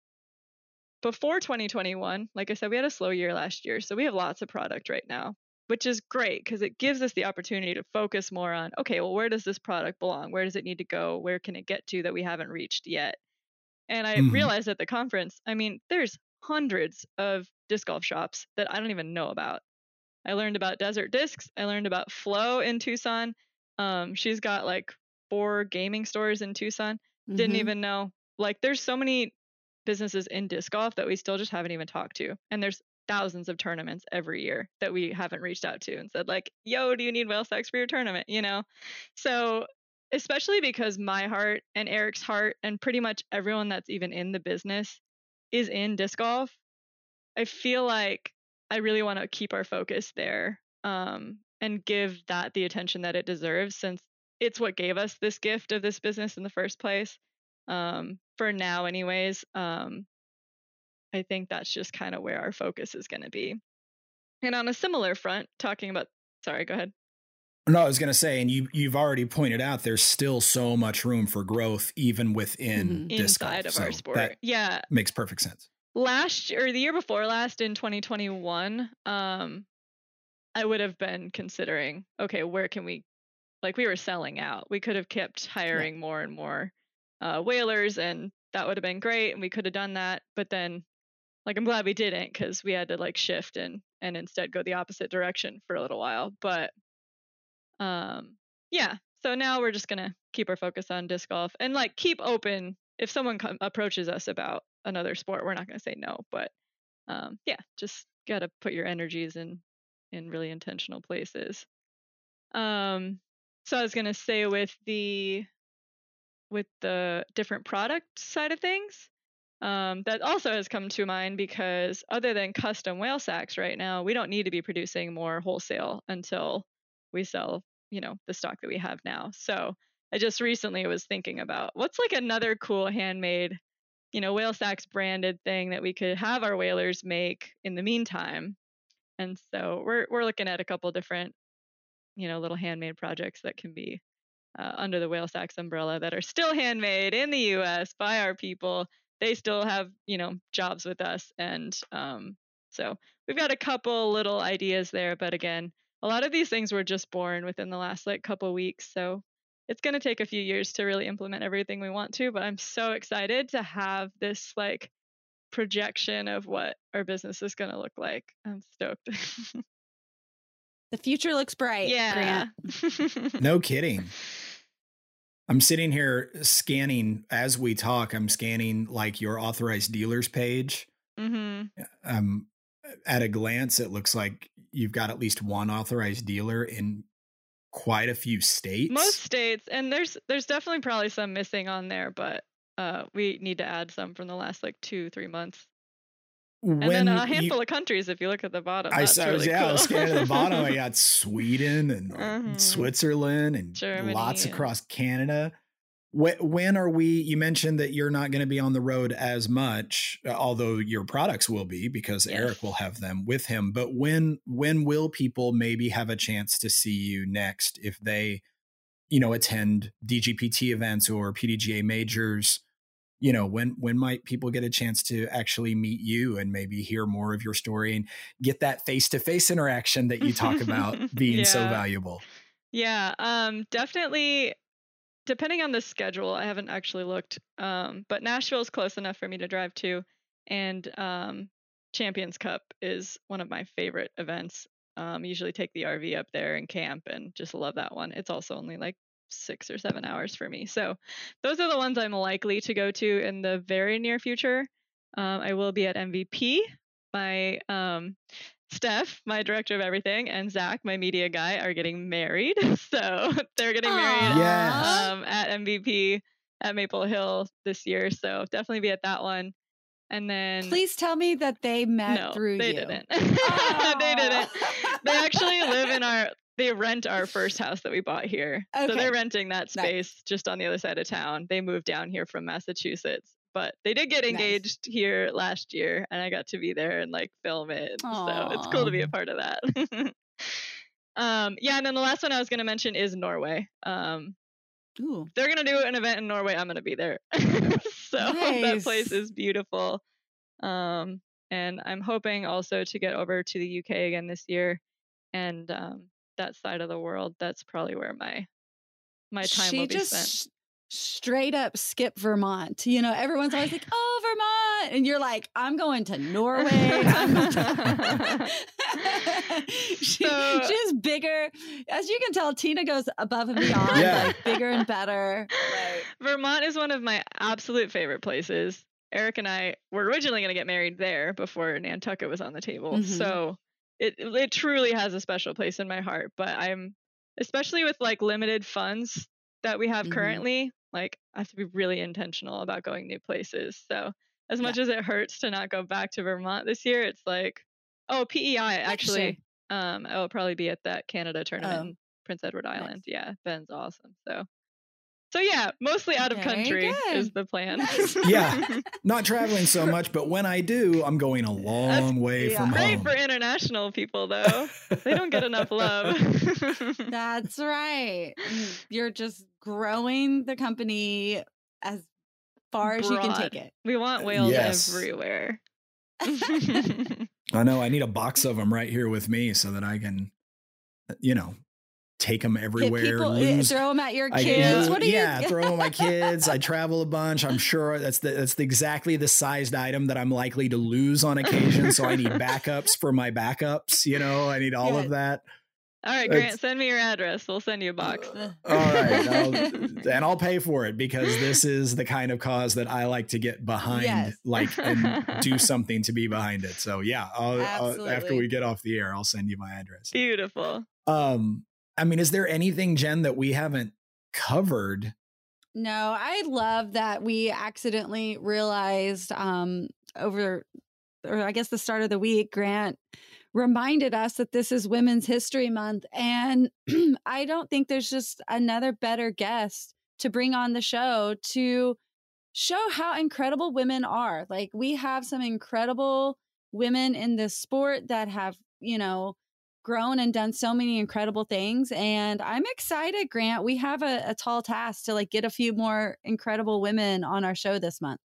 before twenty twenty-one, like I said, we had a slow year last year. So we have lots of product right now, which is great because it gives us the opportunity to focus more on, okay, well, where does this product belong? Where does it need to go? Where can it get to that we haven't reached yet? And I Mhm. realized at the conference, I mean, there's hundreds of disc golf shops that I don't even know about. I learned about Desert Discs. I learned about Flow in Tucson. Um, she's got like four gaming stores in Tucson. Didn't Mhm. even know. Like, there's so many businesses in disc golf that we still just haven't even talked to. And there's thousands of tournaments every year that we haven't reached out to and said like, yo, do you need Whale Sacs for your tournament? You know? So especially because my heart and Eric's heart and pretty much everyone that's even in the business is in disc golf, I feel like I really want to keep our focus there um, and give that the attention that it deserves, since it's what gave us this gift of this business in the first place. Um, for now anyways, um, I think that's just kind of where our focus is going to be. And on a similar front, talking about, sorry, go ahead. No, I was going to say, and you, you've already pointed out, there's still so much room for growth, even within Mhm. disc Inside golf. of So our sport. that Yeah. makes perfect sense. Last year, or the year before last in twenty twenty-one, um, I would have been considering, okay, where can we, like we were selling out. We could have kept hiring yeah. more and more uh, whalers, and that would have been great. And we could have done that. But then, like, I'm glad we didn't, because we had to like shift and, and instead go the opposite direction for a little while. But um, yeah, so now we're just going to keep our focus on disc golf and like keep open. If someone com- approaches us about another sport, we're not going to say no, but um, yeah, just got to put your energies in, in really intentional places. Um, so I was going to say with the, with the different product side of things, um, that also has come to mind because other than custom Whale Sacs right now, we don't need to be producing more wholesale until we sell, you know, the stock that we have now. So I just recently was thinking about what's like another cool handmade, you know, Whale Sacs branded thing that we could have our whalers make in the meantime. And so we're we're looking at a couple different, you know, little handmade projects that can be uh, under the Whale Sacs umbrella that are still handmade in the U S by our people. They still have, you know, jobs with us. And um, so we've got a couple little ideas there. But again, a lot of these things were just born within the last like couple weeks. So it's going to take a few years to really implement everything we want to. But I'm so excited to have this like projection of what our business is going to look like. I'm stoked. The future looks bright. Yeah. Grant. No kidding. I'm sitting here scanning as we talk. I'm scanning like your authorized dealers page. Mm-hmm. Um, at a glance, it looks like you've got at least one authorized dealer in quite a few states. Most states, and there's there's definitely probably some missing on there, but uh, we need to add some from the last like two three months. When and then a handful you, of countries, if you look at the bottom. I that's saw, really yeah, cool. I was scanning at the bottom. I got Sweden and uh-huh. Switzerland and Germany lots and... across Canada. When are we, you mentioned that you're not going to be on the road as much, although your products will be because yes. Eric will have them with him. But when, when will people maybe have a chance to see you next if they you know, attend D G P T events or P D G A majors? You know, when when might people get a chance to actually meet you and maybe hear more of your story and get that face-to-face interaction that you talk about being yeah. so valuable? Yeah, um, definitely. Depending on the schedule, I haven't actually looked, um, but Nashville is close enough for me to drive to, and um, Champions Cup is one of my favorite events. Um, usually take the R V up there and camp, and just love that one. It's also only like six or seven hours for me. So those are the ones I'm likely to go to in the very near future. Um, I will be at M V P. My um, Steph, my director of everything, and Zach, my media guy, are getting married. So they're getting married Yes. um, at M V P at Maple Hill this year. So definitely be at that one. And then Please tell me that they met no, through they you. didn't. They didn't. They actually live in our, they rent our first house that we bought here. Okay. So they're renting that space Nice. just on the other side of town. They moved down here from Massachusetts, but they did get engaged Nice. here last year, and I got to be there and like film it. Aww. So it's cool to be a part of that. um, yeah. And then the last one I was going to mention is Norway. Um, Ooh. if they're going to do an event in Norway, I'm going to be there. So Nice. that place is beautiful. Um, and I'm hoping also to get over to the U K again this year, and um, that side of the world. That's probably where my my time She will be just spent. s- straight up skip Vermont. You know, everyone's always like, "Oh, Vermont," and you're like, "I'm going to Norway." I'm she, So- she's bigger, as you can tell. Tina goes above and beyond, Yeah. like bigger and better. Like, Vermont is one of my absolute favorite places. Eric and I were originally going to get married there before Nantucket was on the table. Mhm. So it it truly has a special place in my heart. But I'm, especially with like limited funds that we have Mhm. currently, like I have to be really intentional about going new places. So as much as it hurts to not go back to Vermont this year, it's like, oh, P E I That's a actually, shame. um, I will probably be at that Canada tournament Oh. in Prince Edward Nice. Island. Yeah, Ben's awesome. So. So yeah, mostly out of Very country good. is the plan. Nice. Yeah. Not traveling so much, but when I do, I'm going a long way yeah. from Great home. for international people though. They don't get enough love. That's right. You're just growing the company as far as you can Broad. take it. We want whales Yes. everywhere. I know. I need a box of them right here with me so that I can, you know, take them Hit everywhere. people, lose. throw them at your I kids. lo- What do yeah, you? throw them at my kids. I travel a bunch. I'm sure that's the, that's the, exactly the sized item that I'm likely to lose on occasion. So I need backups for my backups. You know, I need all Good. of that. All right, It's- Grant, send me your address. We'll send you a box. All right. I'll, and I'll pay for it because this is the kind of cause that I like to get behind, Yes. like, and do something to be behind it. So yeah, I'll, I'll, after Absolutely. we get off the air, I'll send you my address. Beautiful. Um, I mean, is there anything, Jen, that we haven't covered? No, I love that we accidentally realized um, over, or I guess the start of the week, Grant reminded us that this is Women's History Month. And I don't think there's just another better guest to bring on the show to show how incredible women are. Like, we have some incredible women in this sport that have, you know, grown and done so many incredible things. And I'm excited, Grant. We have a, a tall task to like get a few more incredible women on our show this month.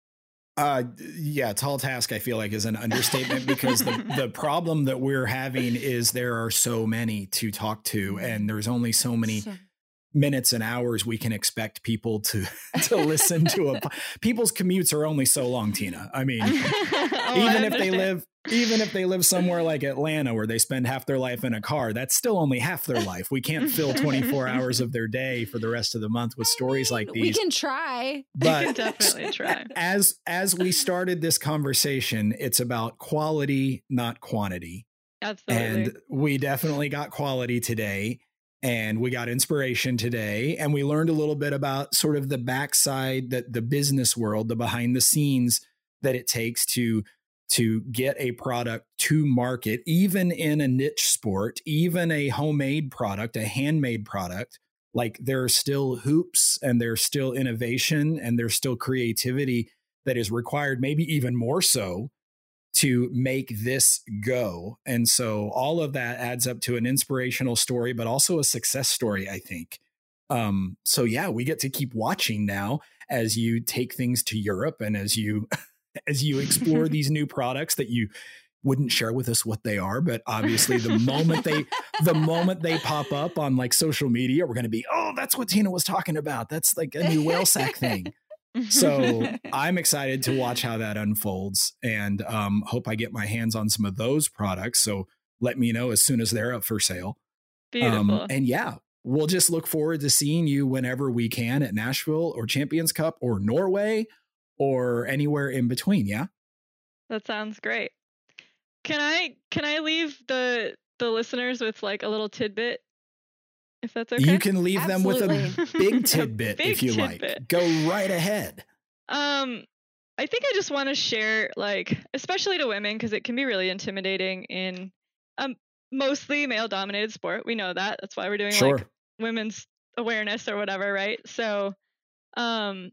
Uh, yeah, tall task, I feel like, is an understatement because the, the problem that we're having is there are so many to talk to, and there's only so many So- minutes and hours we can expect people to to listen to a people's commutes are only so long, Tina. I mean, Oh, I even if they understand. live even if they live somewhere like Atlanta where they spend half their life in a car, that's still only half their life. We can't fill twenty-four hours of their day for the rest of the month with stories like We these. can try. We can But definitely try. as as we started this conversation, it's about quality, not quantity. Absolutely. And we definitely got quality today, and we got inspiration today, and we learned a little bit about sort of the backside, that the business world, the behind the scenes that it takes to to get a product to market, even in a niche sport, even a homemade product, a handmade product. Like, there are still hoops and there's still innovation and there's still creativity that is required, maybe even more so, to make this go. And so all of that adds up to an inspirational story, but also a success story, I think. Um, so yeah, we get to keep watching now as you take things to Europe and as you as you explore these new products that you wouldn't share with us what they are, but obviously the moment they the moment they pop up on like social media, we're going to be, oh, that's what Tina was talking about. That's like a new whale sack thing. So I'm excited to watch how that unfolds, and um, hope I get my hands on some of those products. So let me know as soon as they're up for sale. Beautiful. Um, and yeah, we'll just look forward to seeing you whenever we can at Nashville or Champions Cup or Norway or anywhere in between. Yeah. That sounds great. Can I can I leave the the listeners with like a little tidbit, if that's okay? You can leave Absolutely. them with a big tidbit Big if you tidbit. like. Go right ahead. Um, I think I just want to share, like, especially to women, because it can be really intimidating in um mostly male-dominated sport. We know that. That's why we're doing Sure. like women's awareness or whatever, right? So, um,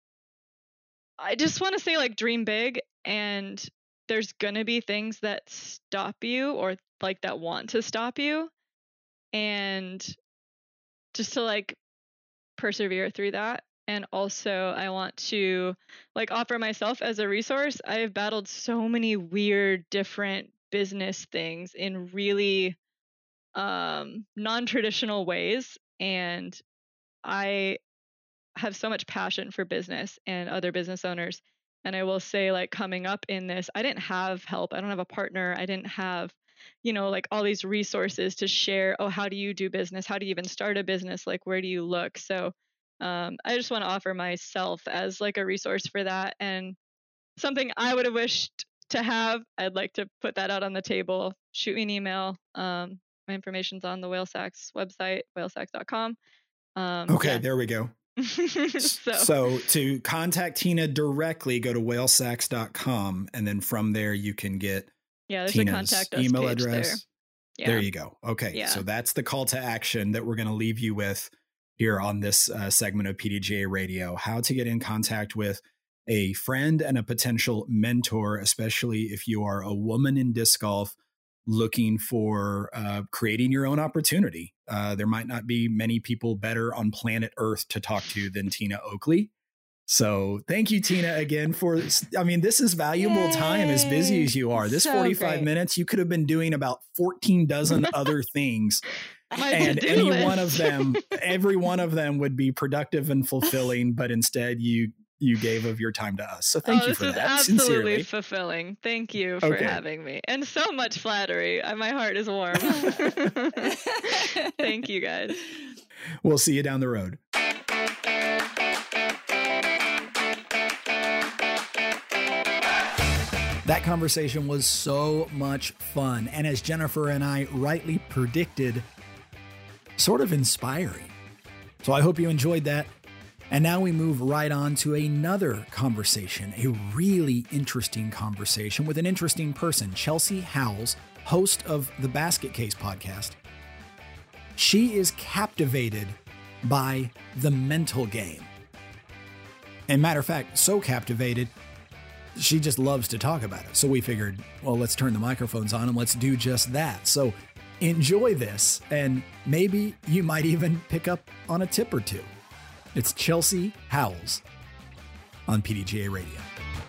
I just want to say, like, dream big, and there's gonna be things that stop you or like that want to stop you, and just to like persevere through that. And also I want to like offer myself as a resource. I have battled so many weird different business things in really um non-traditional ways, and I have so much passion for business and other business owners. And I will say, like, coming up in this, I didn't have help. I don't have a partner. I didn't have, you know, like all these resources to share. Oh, how do you do business? How do you even start a business? Like, where do you look? So um, I just want to offer myself as like a resource for that, and something I would have wished to have. I'd like to put that out on the table. Shoot me an email. Um, my information's on the Whale Sacks website, whale sacks dot com. Um, Okay, yeah. there we go. so. so to contact Tina directly, go to whale sacks dot com, and then from there you can get yeah, there's Tina's a contact us email page address. there. Yeah. There you go. Okay, Yeah. so that's the call to action that we're going to leave you with here on this uh, segment of P D G A Radio. How to get in contact with a friend and a potential mentor, especially if you are a woman in disc golf looking for uh, creating your own opportunity. Uh, there might not be many people better on planet Earth to talk to than Tina Oakley. So thank you, Tina, again for, I mean, this is valuable Yay. time as busy as you are. This So forty-five great. minutes, you could have been doing about fourteen dozen other things. My And to-do any list. one of them, every one of them would be productive and fulfilling, but instead you you gave of your time to us. So thank oh, you this for is that. absolutely Sincerely. fulfilling. Thank you for Okay. having me. And so much flattery. Uh, My heart is warm. Thank you, guys. We'll see you down the road. That conversation was so much fun, and as Jennifer and I rightly predicted, sort of inspiring. So I hope you enjoyed that. And now we move right on to another conversation, a really interesting conversation with an interesting person, Chelsea Howells, host of the Basket Case podcast. She is captivated by the mental game. And matter of fact, so captivated, she just loves to talk about it. So we figured, well, let's turn the microphones on and let's do just that. So enjoy this, and maybe you might even pick up on a tip or two. It's Chelsea Howells on P D G A Radio.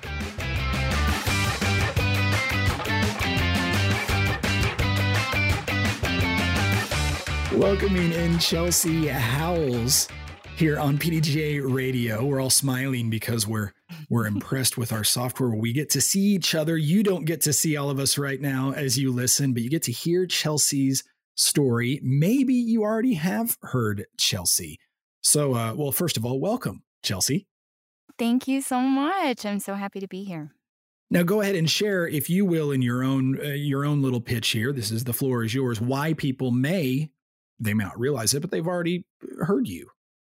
Welcoming in Chelsea Howells here on P D G A Radio. We're all smiling because we're we're impressed with our software. We get to see each other. You don't get to see all of us right now as you listen, but you get to hear Chelsea's story. Maybe you already have heard Chelsea. So, uh, well, first of all, welcome, Chelsea. Thank you so much. I'm so happy to be here. Now, go ahead and share, if you will, in your own uh, your own little pitch here. This is the floor is yours. Why people may they may not realize it, but they've already heard you.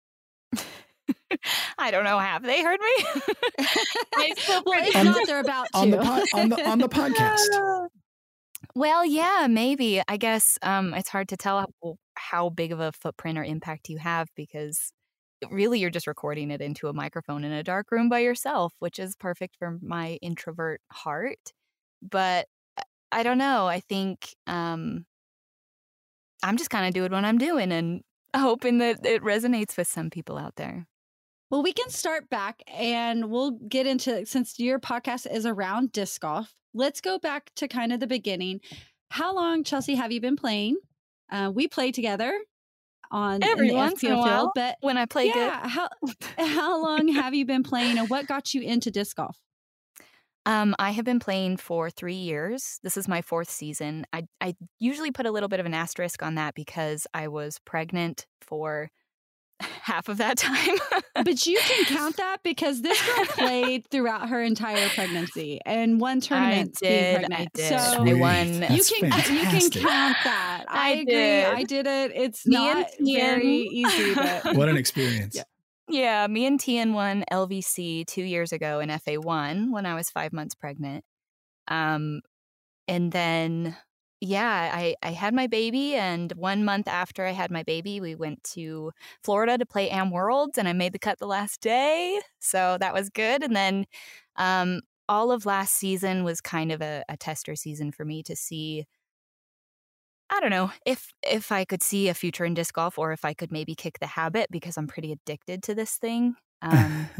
I don't know. Have they heard me? I still Well, if On not, the- they're about to. on the pod, on the on the podcast. Well, yeah, maybe. I guess um, it's hard to tell how, how big of a footprint or impact you have, because really you're just recording it into a microphone in a dark room by yourself, which is perfect for my introvert heart. But I don't know. I think um, I'm just kind of doing what I'm doing, and hoping that it resonates with some people out there. Well, we can start back and we'll get into, since your podcast is around disc golf, let's go back to kind of the beginning. How long, Chelsea, have you been playing? Uh, we play together on every in the once F P O in a while, field, but when I play yeah, good. how how long have you been playing, and what got you into disc golf? Um, I have been playing for three years. This is my fourth season. I I usually put a little bit of an asterisk on that because I was pregnant for half of that time. But you can count that because this girl played throughout her entire pregnancy and won tournaments I did, being pregnant. I did. So I won. you That's can fantastic. you can count that. I, I agree. did. I did it. It's Me not and Tian. very easy, but What an experience. Yeah. Yeah, me and Tian won L V C two years ago in F A one when I was five months pregnant. Um, and then, yeah, I, I had my baby, and one month after I had my baby, we went to Florida to play Am Worlds, and I made the cut the last day, so that was good. And then um, all of last season was kind of a, a tester season for me to see, I don't know, if if I could see a future in disc golf or if I could maybe kick the habit because I'm pretty addicted to this thing. Um,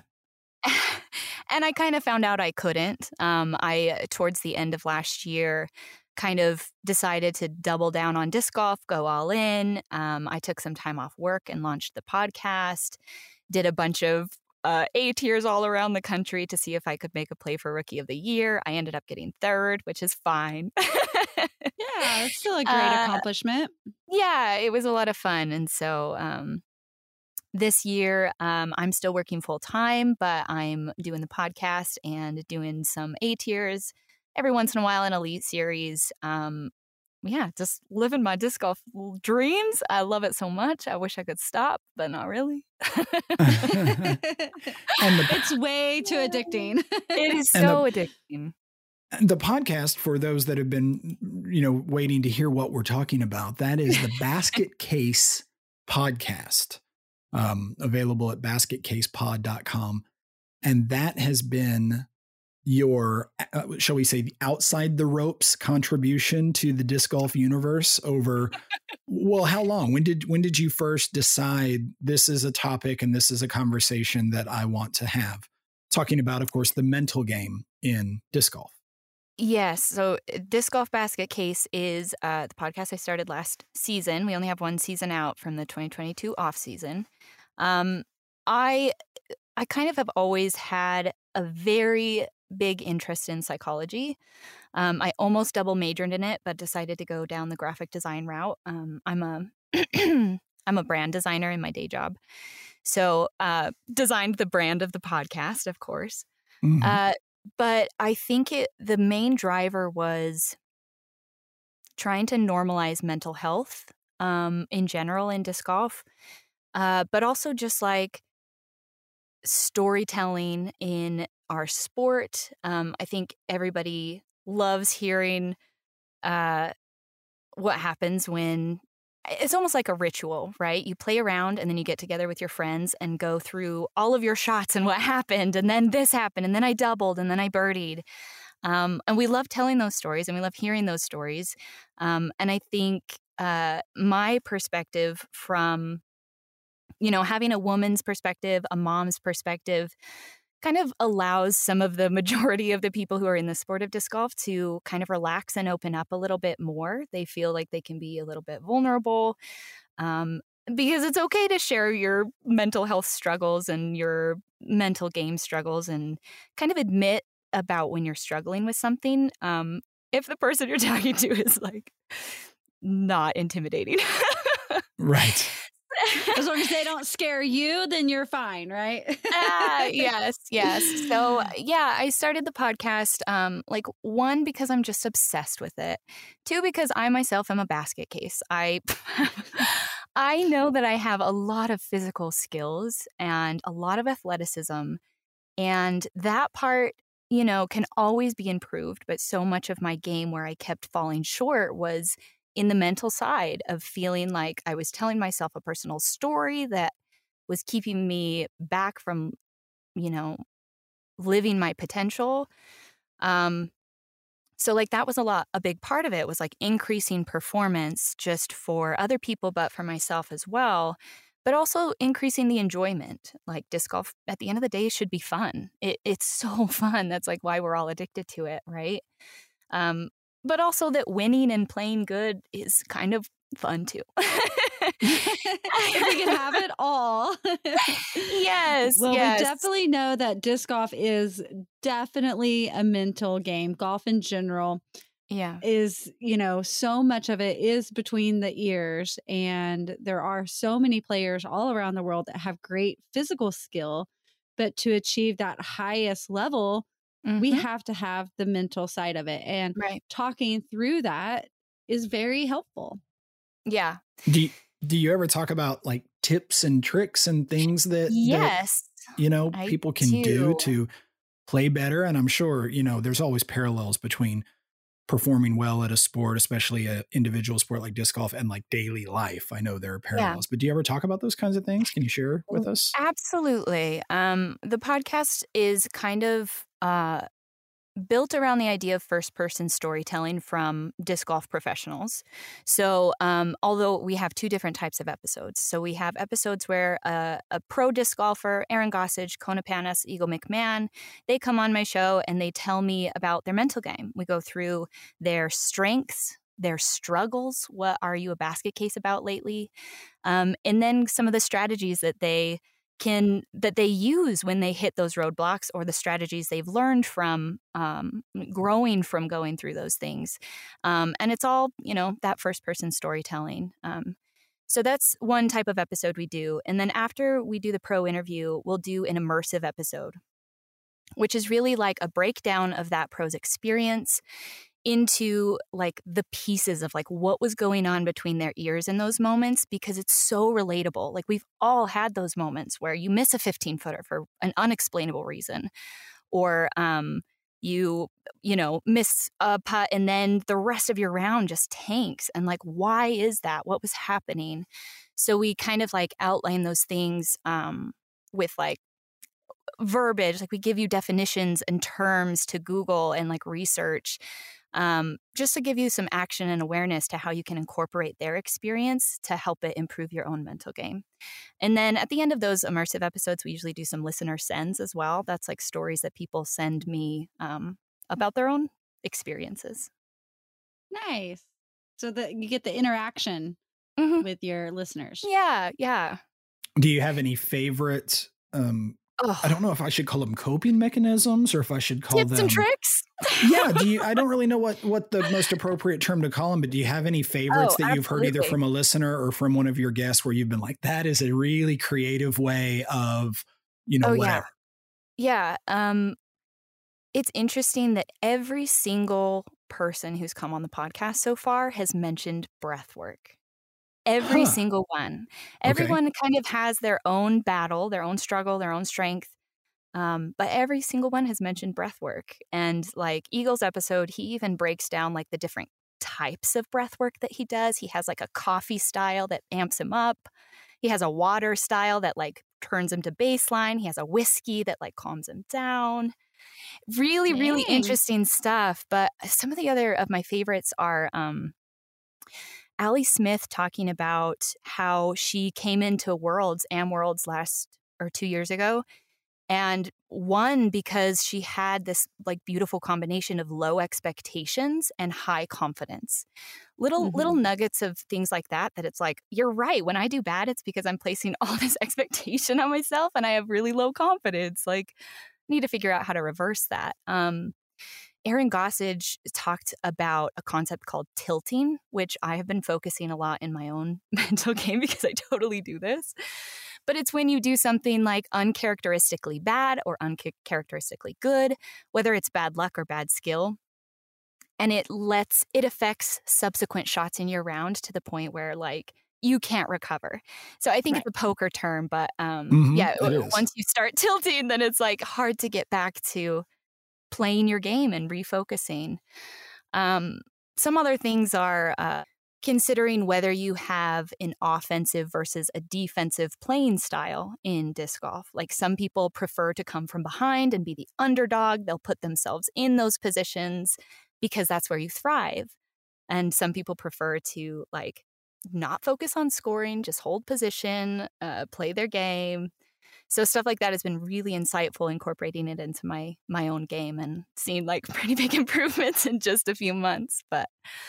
and I kind of found out I couldn't. Um, I, towards the end of last year, kind of decided to double down on disc golf, go all in. Um, I took some time off work and launched the podcast, did a bunch of uh, A tiers all around the country to see if I could make a play for Rookie of the Year. I ended up getting third, which is fine. yeah, it's still a great Uh, accomplishment. Yeah, it was a lot of fun. And so um, this year, um, I'm still working full time, but I'm doing the podcast and doing some A tiers every once in a while, an Elite Series. Um, yeah, just living my disc golf dreams. I love it so much. I wish I could stop, but not really. And the, It's way too addicting. It is And so addicting. the podcast, for those that have been, you know, waiting to hear what we're talking about, that is the Basket Case podcast, um, available at basket case pod dot com. And that has been your, uh, shall we say, the outside the ropes contribution to the disc golf universe over, well, how long? When did when did you first decide this is a topic and this is a conversation that I want to have? Talking about, of course, the mental game in disc golf. Yes. So, uh, Disc Golf Basket Case is uh, the podcast I started last season. We only have one season out from the twenty twenty-two off season. Um, I I kind of have always had a very big interest in psychology. Um, I almost double majored in it, but decided to go down the graphic design route. Um, I'm a I'm a brand designer in my day job, so uh, designed the brand of the podcast, of course. Mhm. Uh, but I think it the main driver was trying to normalize mental health um, in general in disc golf, uh, but also just like storytelling in our sport. Um, I think everybody loves hearing uh, what happens when it's almost like a ritual, right? You play around and then you get together with your friends and go through all of your shots and what happened. And then this happened. And then I doubled and then I birdied. Um, and we love telling those stories and we love hearing those stories. Um, and I think uh, my perspective from, you know, having a woman's perspective, a mom's perspective, kind of allows some of the majority of the people who are in the sport of disc golf to kind of relax and open up a little bit more. They feel like they can be a little bit vulnerable um, because it's okay to share your mental health struggles and your mental game struggles and kind of admit about when you're struggling with something. Um, if the person you're talking to is like not intimidating. Right. As long as they don't scare you, then you're fine, right? uh, yes, yes. So yeah, I started the podcast, um, like one, because I'm just obsessed with it. Two, because I myself am a basket case. I, I know that I have a lot of physical skills and a lot of athleticism, and that part, you know, can always be improved. But so much of my game where I kept falling short was in the mental side of feeling like I was telling myself a personal story that was keeping me back from, you know, living my potential. Um, So like that was a lot, a big part of it was like increasing performance just for other people, but for myself as well. But also increasing the enjoyment. Like disc golf at the end of the day should be fun. It, it's so fun. That's like why we're all addicted to it, right? Um, but also that winning and playing good is kind of fun too. If we can have it all. Yes. Well, yes. we definitely know that disc golf is definitely a mental game. Golf in general Yeah. is, you know, so much of it is between the ears. And there are so many players all around the world that have great physical skill. But to achieve that highest level, Mm-hmm. we have to have the mental side of it. And Right. talking through that is very helpful. Yeah. Do you, do you ever talk about like tips and tricks and things that, Yes. that you know, I people can do. do to play better? And I'm sure, you know, there's always parallels between performing well at a sport, especially an individual sport like disc golf, and like daily life. I know there are parallels, but do you ever talk about those kinds of things? Can you share with us? Absolutely. Um, the podcast is kind of uh, built around the idea of first-person storytelling from disc golf professionals. So um, although we have two different types of episodes. So we have episodes where uh, a pro disc golfer, Aaron Gossage, Kona Panis, Eagle McMahon, they come on my show and they tell me about their mental game. We go through their strengths, their struggles. What are you a basket case about lately? Um, and then some of the strategies that they can that they use when they hit those roadblocks, or the strategies they've learned from um, growing from going through those things. Um, and it's all, you know, that first person storytelling. Um, so that's one type of episode we do. And then after we do the pro interview, we'll do an immersive episode, which is really like a breakdown of that pro's experience into like the pieces of like what was going on between their ears in those moments, because it's so relatable. Like we've all had those moments where you miss a fifteen footer for an unexplainable reason, or um, you, you know, miss a putt and then the rest of your round just tanks. And like, why is that? What was happening? So we kind of like outline those things um, with like verbiage, like we give you definitions and terms to Google and like research. Um, just to give you some action and awareness to how you can incorporate their experience to help it improve your own mental game. And then at the end of those immersive episodes, we usually do some listener sends as well. That's like stories that people send me um, about their own experiences. Nice. So that you get the interaction Mm-hmm. with your listeners. Yeah, yeah. Do you have any favorite, um, Ugh. I don't know if I should call them coping mechanisms or if I should call Tips them and tricks. yeah. Do you, I don't really know what, what the most appropriate term to call them, but do you have any favorites Oh, that you've heard either absolutely. from a listener or from one of your guests where you've been like, that is a really creative way of, you know, Oh, yeah. whatever. Yeah. Um, it's interesting that every single person who's come on the podcast so far has mentioned breath work. Every Huh. single one. Okay. Everyone kind of has their own battle, their own struggle, their own strength. Um, but every single one has mentioned breath work. And like Eagle's episode, he even breaks down like the different types of breath work that he does. He has like a coffee style that amps him up. He has a water style that like turns him to baseline. He has a whiskey that like calms him down. Really, really Dang. interesting stuff. But some of the other of my favorites are um, Allie Smith talking about how she came into Worlds, Am Worlds last or two years ago, and won because she had this like beautiful combination of low expectations and high confidence. Little Mhm. little nuggets of things like that, that it's like, you're right. When I do bad, it's because I'm placing all this expectation on myself and I have really low confidence. Like, I need to figure out how to reverse that. Um, Aaron Gossage talked about a concept called tilting, which I have been focusing a lot in my own mental game because I totally do this. But it's when you do something like uncharacteristically bad or uncharacteristically good, whether it's bad luck or bad skill, and it lets, it affects subsequent shots in your round to the point where like you can't recover. So I think Right. it's a poker term, but um, Mhm, yeah, it w- is. once you start tilting, then it's like hard to get back to playing your game and refocusing. Um, some other things are uh, considering whether you have an offensive versus a defensive playing style in disc golf. Like some people prefer to come from behind and be the underdog. They'll put themselves in those positions. because that's where you thrive. And some people prefer to like not focus on scoring, just hold position, uh, play their game. So stuff like that has been really insightful, incorporating it into my my own game and seeing like pretty big improvements in just a few months. But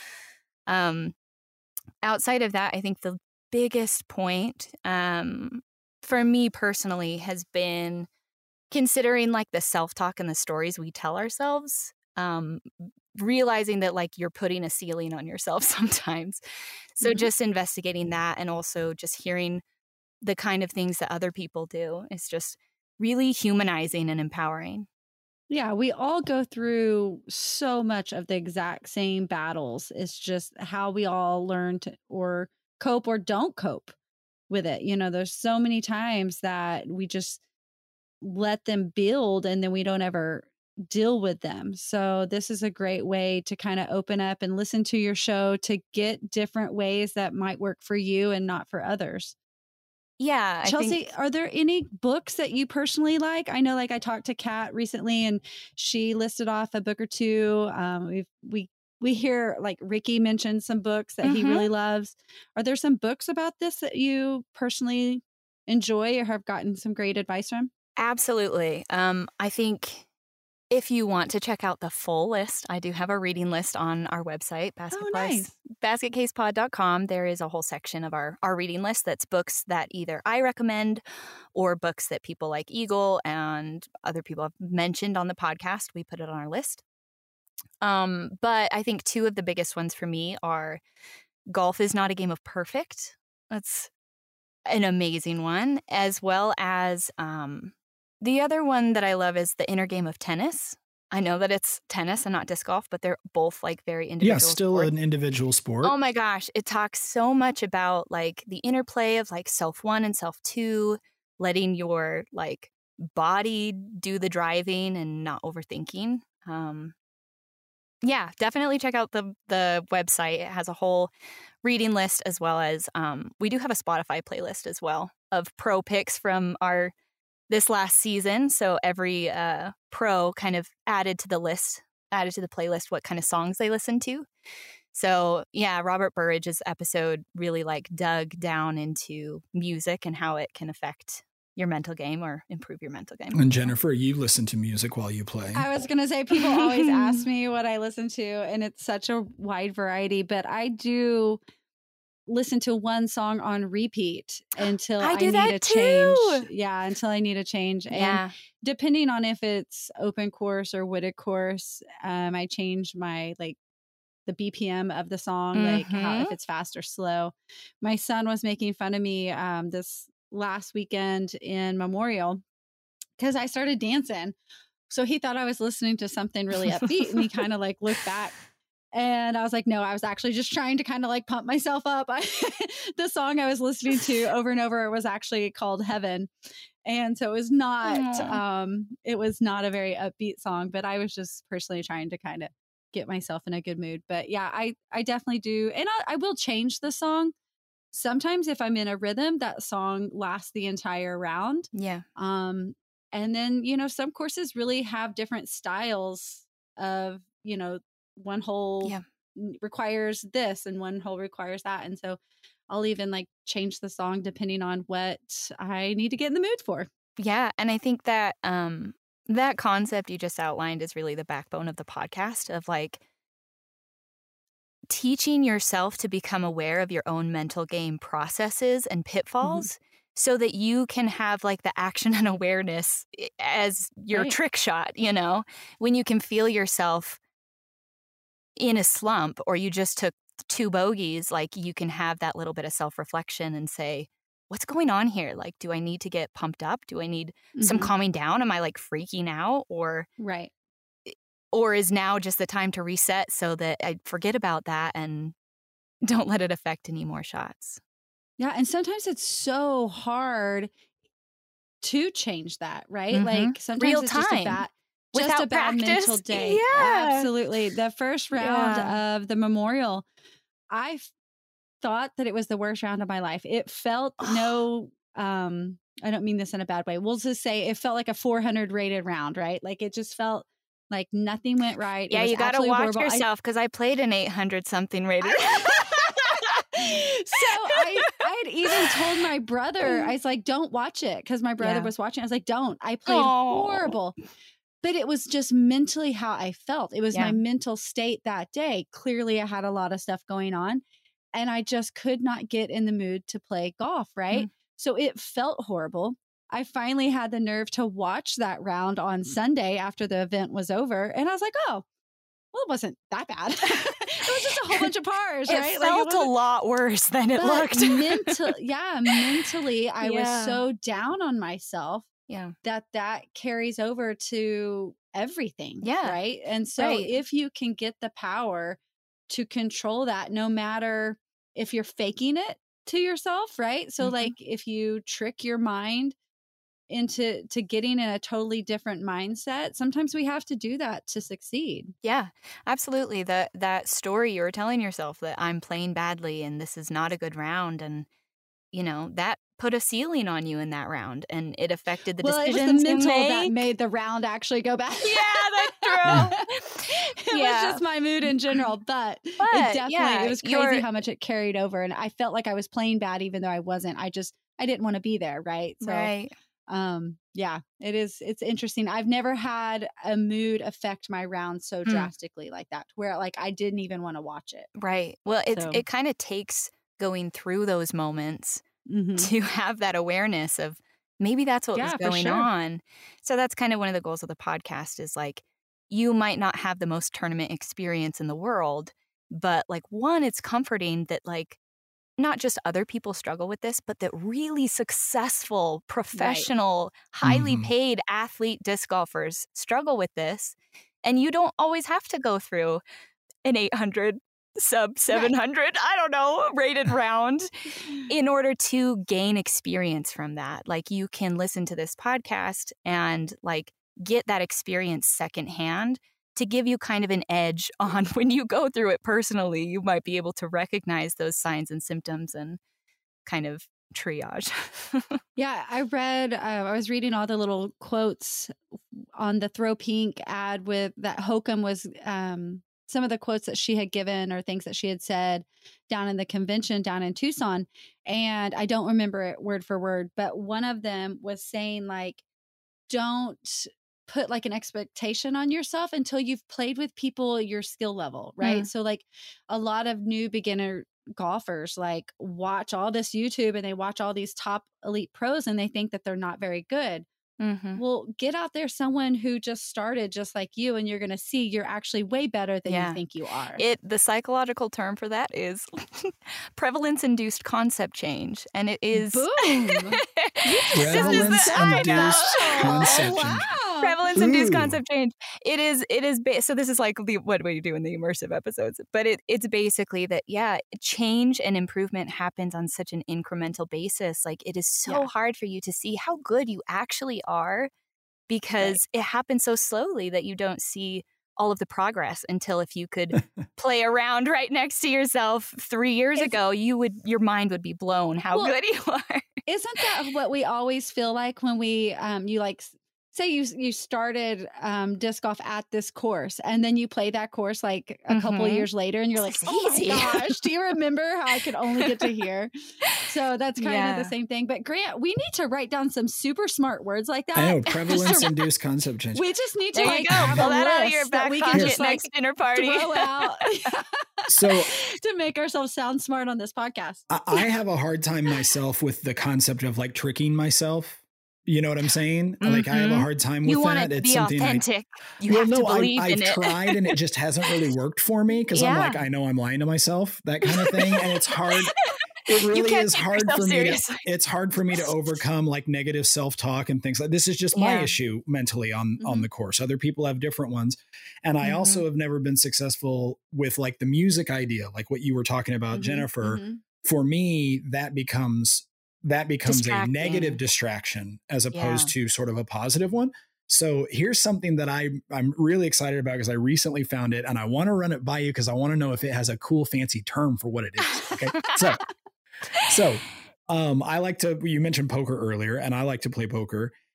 um, outside of that, I think the biggest point um, for me personally has been considering like the self-talk and the stories we tell ourselves, um, realizing that like you're putting a ceiling on yourself sometimes. So mm-hmm. just investigating that, and also just hearing the kind of things that other people do is just really humanizing and empowering. Yeah, we all go through so much of the exact same battles. It's just how we all learn to or cope or don't cope with it. You know, there's so many times that we just let them build and then we don't ever deal with them. So this is a great way to kind of open up and listen to your show to get different ways that might work for you and not for others. Yeah. I Chelsea, think... are there any books that you personally like? I know like I talked to Kat recently and she listed off a book or two. Um, we've, we, we hear like Ricky mentioned some books that mm-hmm. he really loves. Are there some books about this that you personally enjoy or have gotten some great advice from? Absolutely. Um, I think if you want to check out the full list, I do have a reading list on our website, basket oh, nice. basket case pod dot com. There is a whole section of our, our reading list that's books that either I recommend or books that people like Eagle and other people have mentioned on the podcast. We put it on our list. Um, but I think two of the biggest ones for me are Golf is Not a Game of Perfect. That's an amazing one, as well as um, the other one that I love is The Inner Game of Tennis. I know that it's tennis and not disc golf, but they're both like very individual. Yeah, still sports. An individual sport. Oh my gosh. It talks so much about like the interplay of like self one and self two, letting your like body do the driving and not overthinking. Um, yeah, definitely check out the the website. It has a whole reading list, as well as um, we do have a Spotify playlist as well of pro picks from our this last season. So every uh, pro kind of added to the list, added to the playlist what kind of songs they listen to. So yeah, Robert Burridge's episode really like dug down into music and how it can affect your mental game or improve your mental game. And Jennifer, you listen to music while you play. I was going to say, people always ask me what I listen to, and it's such a wide variety, but I do listen to one song on repeat until I, I do need that a too. change. Yeah, until I need a change. Yeah. And depending on if it's open course or wooded course, um, I change my like the B P M of the song, mm-hmm. like how, if it's fast or slow. My son was making fun of me um, this last weekend in Memorial because I started dancing. So he thought I was listening to something really upbeat, and he kind of like looked back. And I was like, no, I was actually just trying to kind of like pump myself up. I, the song I was listening to over and over was actually called Heaven. And so it was not, Aww. um, it was not a very upbeat song, but I was just personally trying to kind of get myself in a good mood. But yeah, I, I definitely do. And I, I will change the song. Sometimes if I'm in a rhythm, that song lasts the entire round. Yeah. Um, and then, you know, some courses really have different styles of, you know, one hole yeah. requires this and one hole requires that. And so I'll even like change the song depending on what I need to get in the mood for. Yeah. And I think that um, that concept you just outlined is really the backbone of the podcast, of like teaching yourself to become aware of your own mental game processes and pitfalls. Mm-hmm. So that you can have like the action and awareness as your right. trick shot, you know, when you can feel yourself in a slump or you just took two bogeys, like you can have that little bit of self-reflection and say, what's going on here? Like, do I need to get pumped up? Do I need mm-hmm. some calming down? Am I like freaking out? Or, right. or is now just the time to reset so that I forget about that and don't let it affect any more shots? Yeah. And sometimes it's so hard to change that, right? Mm-hmm. Like sometimes Real it's time. just a bad, just Without a bad practice. mental day. Yeah. Absolutely. The first round yeah. of the Memorial, I f- thought that it was the worst round of my life. It felt no, um, I don't mean this in a bad way. We'll just say it felt like a four hundred rated round, right? Like it just felt Like nothing went right. Yeah, you got to watch yourself because I, I played an eight hundred something rated. So I, I had even told my brother, I was like, don't watch it because my brother yeah. was watching. I was like, don't. I played Aww. horrible. But it was just mentally how I felt. It was yeah. my mental state that day. Clearly, I had a lot of stuff going on and I just could not get in the mood to play golf, right? Mm. So it felt horrible. I finally had the nerve to watch that round on Sunday after the event was over. And I was like, oh, well, it wasn't that bad. It was just a whole bunch of pars, it right? Felt like it a lot worse than it looked. mental, yeah, mentally, I yeah. was so down on myself yeah. that that carries over to everything. Yeah. Right. And so right. if you can get the power to control that, no matter if you're faking it to yourself, right? So mm-hmm. like if you trick your mind into to getting in a totally different mindset, sometimes we have to do that to succeed. Yeah, absolutely. That that story you were telling yourself that I'm playing badly and this is not a good round, and you know that put a ceiling on you in that round, and it affected the well, decisions it was the mental you make. that made the round actually go bad. Yeah, that's true. It yeah. was just my mood in general, but, but it definitely yeah, it was crazy how much it carried over, and I felt like I was playing bad even though I wasn't. I just I didn't want to be there, right? So, right. Um, yeah, it is. It's interesting. I've never had a mood affect my round so drastically mm. like that, where like I didn't even want to watch it. Right. Well, it's so. It kind of takes going through those moments mm-hmm. to have that awareness of maybe that's what yeah, was going sure. on. So that's kind of one of the goals of the podcast is like, you might not have the most tournament experience in the world, but like one, it's comforting that like not just other people struggle with this, but that really successful, professional, right. highly mm-hmm. paid athlete disc golfers struggle with this. And you don't always have to go through an eight hundred, sub seven hundred, right. I don't know, rated round in order to gain experience from that. Like you can listen to this podcast and like get that experience secondhand to give you kind of an edge on when you go through it personally. You might be able to recognize those signs and symptoms and kind of triage. Yeah, I read, uh, I was reading all the little quotes on the Throw Pink ad with that Hokum was, um, some of the quotes that she had given or things that she had said down in the convention down in Tucson. And I don't remember it word for word, but one of them was saying like, don't put like an expectation on yourself until you've played with people your skill level, right? Mm. So like a lot of new beginner golfers like watch all this YouTube and they watch all these top elite pros and they think that they're not very good. Mm-hmm. Well, get out there someone who just started just like you and you're going to see you're actually way better than yeah. you think you are. It the psychological term for that is prevalence-induced concept change. And it is... Boom! Prevalence-induced concept change. Wow. Prevalence-induced concept change. It is, it is, ba- so this is like the, what we do in the immersive episodes, but it, it's basically that, yeah, change and improvement happens on such an incremental basis. Like it is so yeah. hard for you to see how good you actually are because right. it happens so slowly that you don't see all of the progress until if you could play around right next to yourself three years it's, ago, you would, your mind would be blown how well, good you are. Isn't that what we always feel like when we, um, you like, say you you started um, disc golf at this course and then you play that course like a mm-hmm. couple of years later and you're like, oh my gosh, do you remember how I could only get to here? So that's kind yeah. of the same thing. But Grant, we need to write down some super smart words like that. I know, prevalence-induced concept change. We just need to there like you go. have Pull a that list out of your back that we pocket can just next like dinner party. Throw out. So to make ourselves sound smart on this podcast. I, I have a hard time myself with the concept of like tricking myself. You know what I'm saying? Mm-hmm. Like I have a hard time with you that. Want it to it's be something authentic. I, you well, have no, to believe I, in I've it. tried and it just hasn't really worked for me because yeah. I'm like, I know I'm lying to myself, that kind of thing. And it's hard. It really is hard for me seriously. to, it's hard for me to overcome like negative self-talk and things like this is just my yeah. issue mentally on, mm-hmm. on the course. Other people have different ones. And I mm-hmm. also have never been successful with like the music idea, like what you were talking about, mm-hmm. Jennifer. Mm-hmm. For me, that becomes that becomes a negative distraction as opposed yeah. to sort of a positive one. So here's something that I, I'm really excited about because I recently found it and I want to run it by you because I want to know if it has a cool, fancy term for what it is. Okay. so, so um, I like to, you mentioned poker earlier and I like to play poker.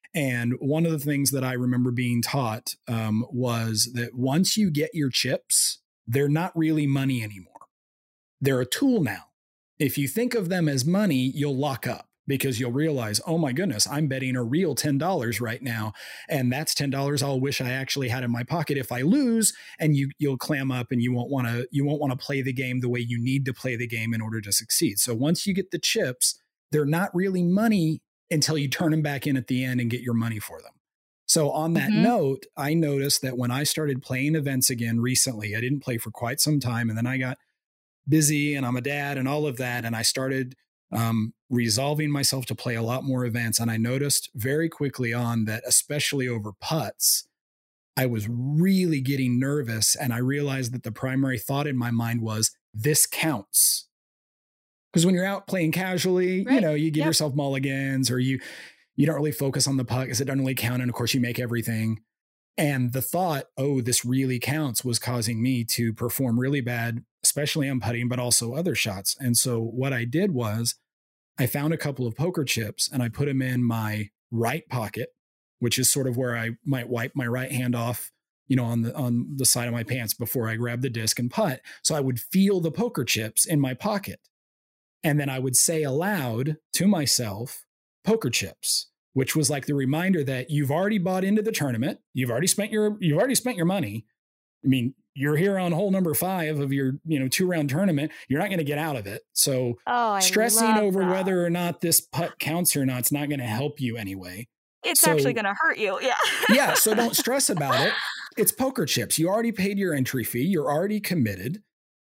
And one of the things that I remember being taught um, was that once you get your chips, they're not really money anymore. They're a tool now. If you think of them as money, you'll lock up because you'll realize, oh my goodness, I'm betting a real ten dollars right now. And that's ten dollars I'll wish I actually had in my pocket if I lose. And you, you'll clam up and you won't want to, you won't want to play the game the way you need to play the game in order to succeed. So once you get the chips, they're not really money until you turn them back in at the end and get your money for them. So on that mm-hmm. note, I noticed that when I started playing events again recently, I didn't play for quite some time. And then I got busy and I'm a dad and all of that. And I started um, resolving myself to play a lot more events. And I noticed very quickly on that, especially over putts, I was really getting nervous. And I realized that the primary thought in my mind was, this counts. Because when you're out playing casually, right. you know, you give yep. yourself mulligans, or you you don't really focus on the putt because it doesn't really count. And of course, you make everything. And the thought, oh, this really counts, was causing me to perform really bad, especially on putting, but also other shots. And so what I did was I found a couple of poker chips and I put them in my right pocket, which is sort of where I might wipe my right hand off, you know, on the on the side of my pants before I grab the disc and putt. So I would feel the poker chips in my pocket. And then I would say aloud to myself, poker chips, which was like the reminder that you've already bought into the tournament. You've already spent your, you've already spent your money. I mean, you're here on hole number five of your, you know, two round tournament. You're not going to get out of it. So oh, stressing over that. whether or not this putt counts or not, it's not going to help you anyway. It's so, actually going to hurt you. Yeah. yeah. So don't stress about it. It's poker chips. You already paid your entry fee. You're already committed.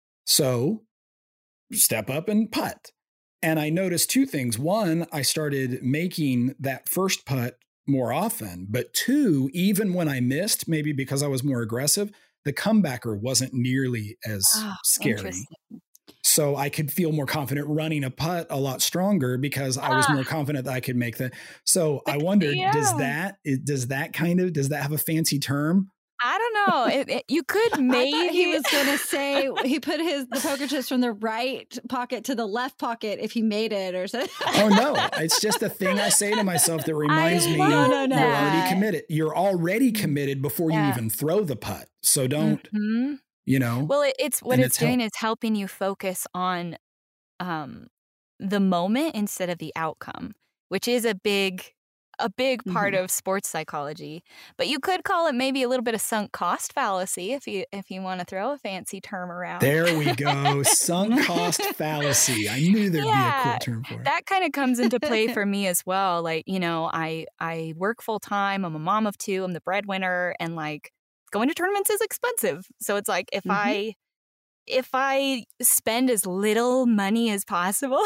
So step up and putt. And I noticed two things. One, I started making that first putt more often. But two, even when I missed, maybe because I was more aggressive, the comebacker wasn't nearly as oh, scary. So I could feel more confident running a putt a lot stronger because I was ah. more confident that I could make that. So I wondered, yeah. does that, does that kind of, does that have a fancy term? I don't know. It, it, you could maybe. He was going to say he put his the poker chips from the right pocket to the left pocket if he made it or something. Oh no! It's just a thing I say to myself that reminds I me no, no, no. you're already committed. You're already committed before yeah. you even throw the putt. So don't. Mm-hmm. You know. Well, it, it's what it's, it's doing help. is helping you focus on um, the moment instead of the outcome, which is a big. a big part mm-hmm. of sports psychology, but you could call it maybe a little bit of sunk cost fallacy if you if you want to throw a fancy term around. There we go. Sunk cost fallacy. I knew there'd yeah, be a cool term for it. That kind of comes into play for me as well. Like, you know, I I work full time. I'm a mom of two. I'm the breadwinner, and like going to tournaments is expensive. So it's like if mm-hmm. I if I spend as little money as possible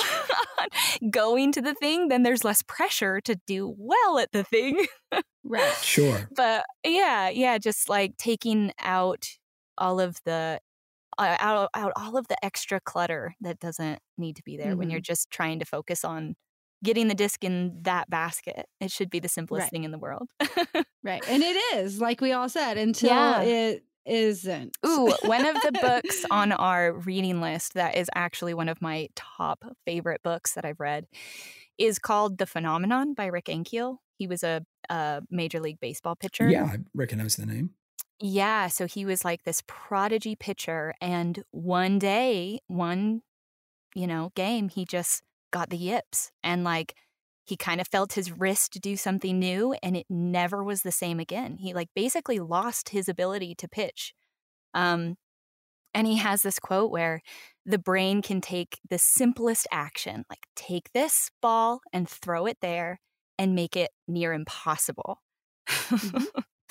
on going to the thing, then there's less pressure to do well at the thing. Right. Sure. But yeah, yeah, just like taking out all of the uh, out, out all of the extra clutter that doesn't need to be there mm-hmm. when you're just trying to focus on getting the disc in that basket. It should be the simplest right. thing in the world. Right. And it is, like we all said, until yeah. it isn't. Ooh, one of the books on our reading list that is actually one of my top favorite books that I've read is called The Phenomenon by Rick Ankiel. He was a, a Major League Baseball pitcher. Yeah, I recognize the name. Yeah, so he was like this prodigy pitcher, and one day, one, you know, game, he just got the yips, and like he kind of felt his wrist do something new, and it never was the same again. He like basically lost his ability to pitch. Um, and he has this quote where the brain can take the simplest action, like take this ball and throw it there and make it near impossible. Mm-hmm.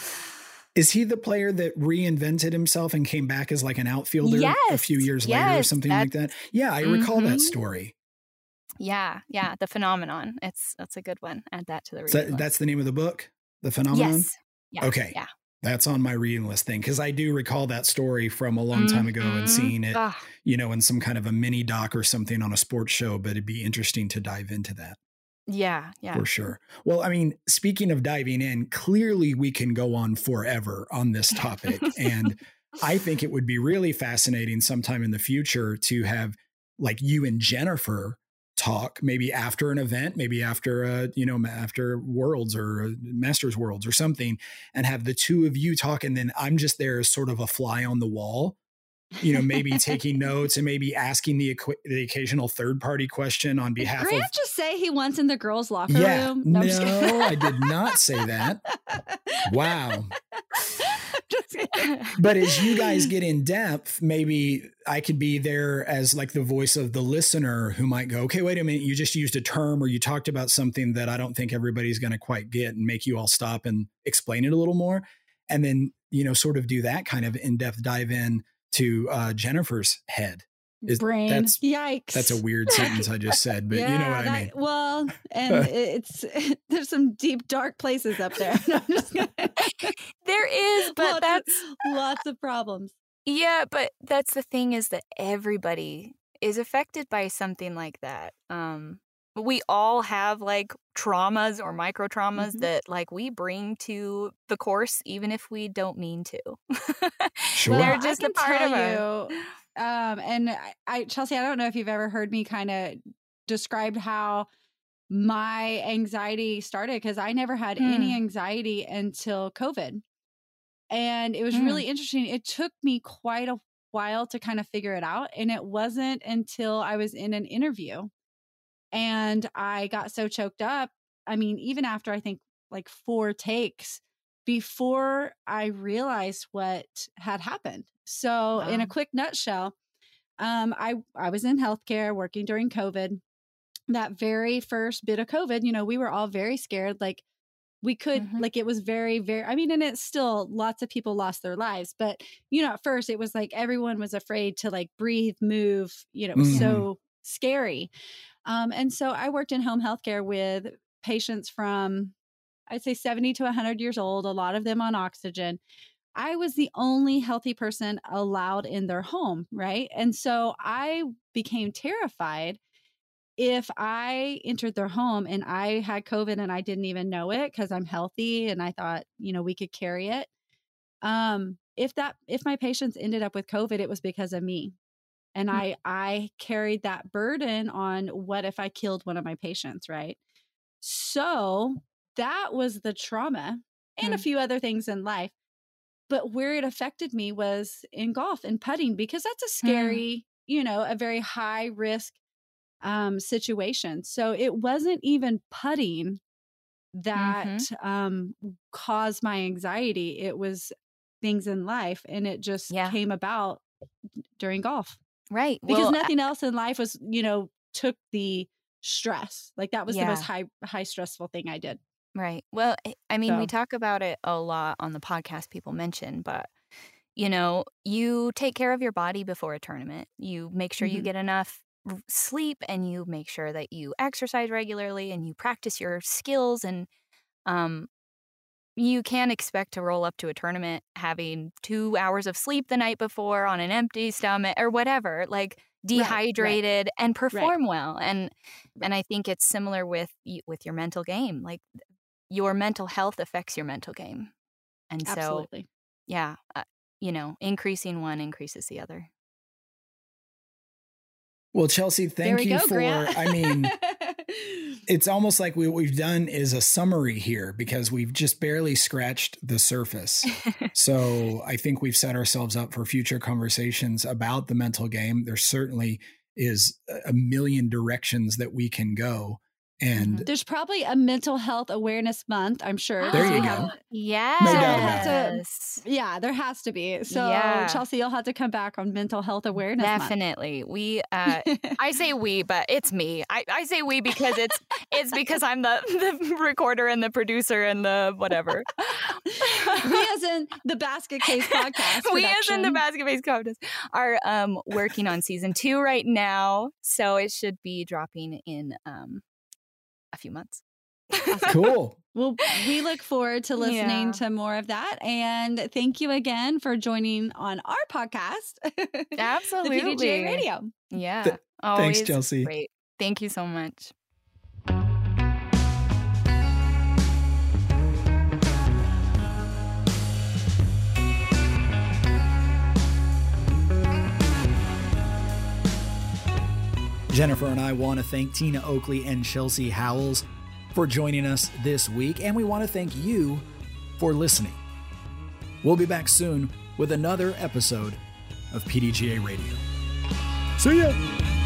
Is he the player that reinvented himself and came back as like an outfielder yes, a few years yes, later or something like that? Yeah, I recall mm-hmm. that story. Yeah, yeah, The Phenomenon. It's that's a good one. Add that to the reading so list. That's the name of the book? The Phenomenon? Yes. Yeah, okay. Yeah. That's on my reading list thing, because I do recall that story from a long time ago mm-hmm. and seeing it, Ugh. you know, in some kind of a mini doc or something on a sports show, but it'd be interesting to dive into that. Yeah, yeah. For sure. Well, I mean, speaking of diving in, clearly we can go on forever on this topic. And I think it would be really fascinating sometime in the future to have like you and Jennifer talk, maybe after an event, maybe after, uh, you know, after Worlds or uh, Masters Worlds or something, and have the two of you talk. And then I'm just there as sort of a fly on the wall, you know, maybe taking notes and maybe asking the, equ- the occasional third party question on behalf Grant of. just say he wants in the girls' locker yeah, room? No, no I did not say that. Wow. But as you guys get in depth, maybe I could be there as like the voice of the listener who might go, okay, wait a minute, you just used a term or you talked about something that I don't think everybody's going to quite get, and make you all stop and explain it a little more. And then, you know, sort of do that kind of in-depth dive in to uh, Jennifer's head. Is, Brain. That's, Yikes. That's a weird sentence I just said, but yeah, you know what that, I mean. Well, and it's, there's some deep, dark places up there. No, I'm just gonna... There is, but lots that's of, lots of problems. Yeah, but that's the thing, is that everybody is affected by something like that. Um, we all have like traumas or micro traumas mm-hmm. that like we bring to the course, even if we don't mean to. Sure. They're just a part of you. Um, and I, I, Chelsea, I don't know if you've ever heard me kind of describe how my anxiety started, because I never had mm. any anxiety until COVID. And it was mm. really interesting. It took me quite a while to kind of figure it out. And it wasn't until I was in an interview and I got so choked up. I mean, even after I think like four takes before I realized what had happened. So wow. in a quick nutshell, um, I, I was in healthcare working during COVID. That very first bit of COVID, you know, we were all very scared. Like we could, mm-hmm. like it was very, very, I mean, and it's still lots of people lost their lives. But, you know, at first it was like everyone was afraid to like breathe, move, you know, it was mm-hmm. so scary. Um, and so I worked in home healthcare with patients from, I'd say seventy to one hundred years old, a lot of them on oxygen. I was the only healthy person allowed in their home, right? And so I became terrified if I entered their home and I had COVID and I didn't even know it because I'm healthy and I thought, you know, we could carry it. Um, if that, if my patients ended up with COVID, it was because of me. And mm-hmm. I, I carried that burden on what if I killed one of my patients, right? So that was the trauma and mm-hmm. a few other things in life. But where it affected me was in golf and putting, because that's a scary, mm. you know, a very high risk um, situation. So it wasn't even putting that mm-hmm. um, caused my anxiety. It was things in life. And it just yeah. came about during golf. Right. Because well, nothing I- else in life was, you know, took the stress. Like that was yeah. the most high, high stressful thing I did. Right. Well, I mean, So. we talk about it a lot on the podcast, people mention, but, you know, you take care of your body before a tournament. You make sure mm-hmm. you get enough sleep, and you make sure that you exercise regularly and you practice your skills. And um, you can't expect to roll up to a tournament having two hours of sleep the night before on an empty stomach or whatever, like dehydrated right, right. and perform right. well. And and I think it's similar with with your mental game. Like, your mental health affects your mental game. And so, Absolutely. yeah, uh, you know, increasing one increases the other. Well, Chelsea, thank you go, for, Grant. I mean, it's almost like we, what we've done is a summary here, because we've just barely scratched the surface. So I think we've set ourselves up for future conversations about the mental game. There certainly is a million directions that we can go. And there's probably a mental health awareness month, I'm sure. There you have, go. Yes. No doubt about it. Yeah, there has to be. So yeah. Chelsea, you'll have to come back on mental health awareness Definitely. month. We, uh, I say we, but it's me. I, I say we because it's it's because I'm the, the recorder and the producer and the whatever. We as in the Basket Case podcast We production. as in the Basket Case podcast are um, working on season two right now. So it should be dropping in um, a few months. Cool. Well, we look forward to listening yeah. to more of that. And thank you again for joining on our podcast. Absolutely. The P D G A Radio. Yeah. Th- Always thanks, Chelsea. Great. Thank you so much. Jennifer and I want to thank Tina Oakley and Chelsea Howells for joining us this week, and we want to thank you for listening. We'll be back soon with another episode of P D G A Radio. See ya!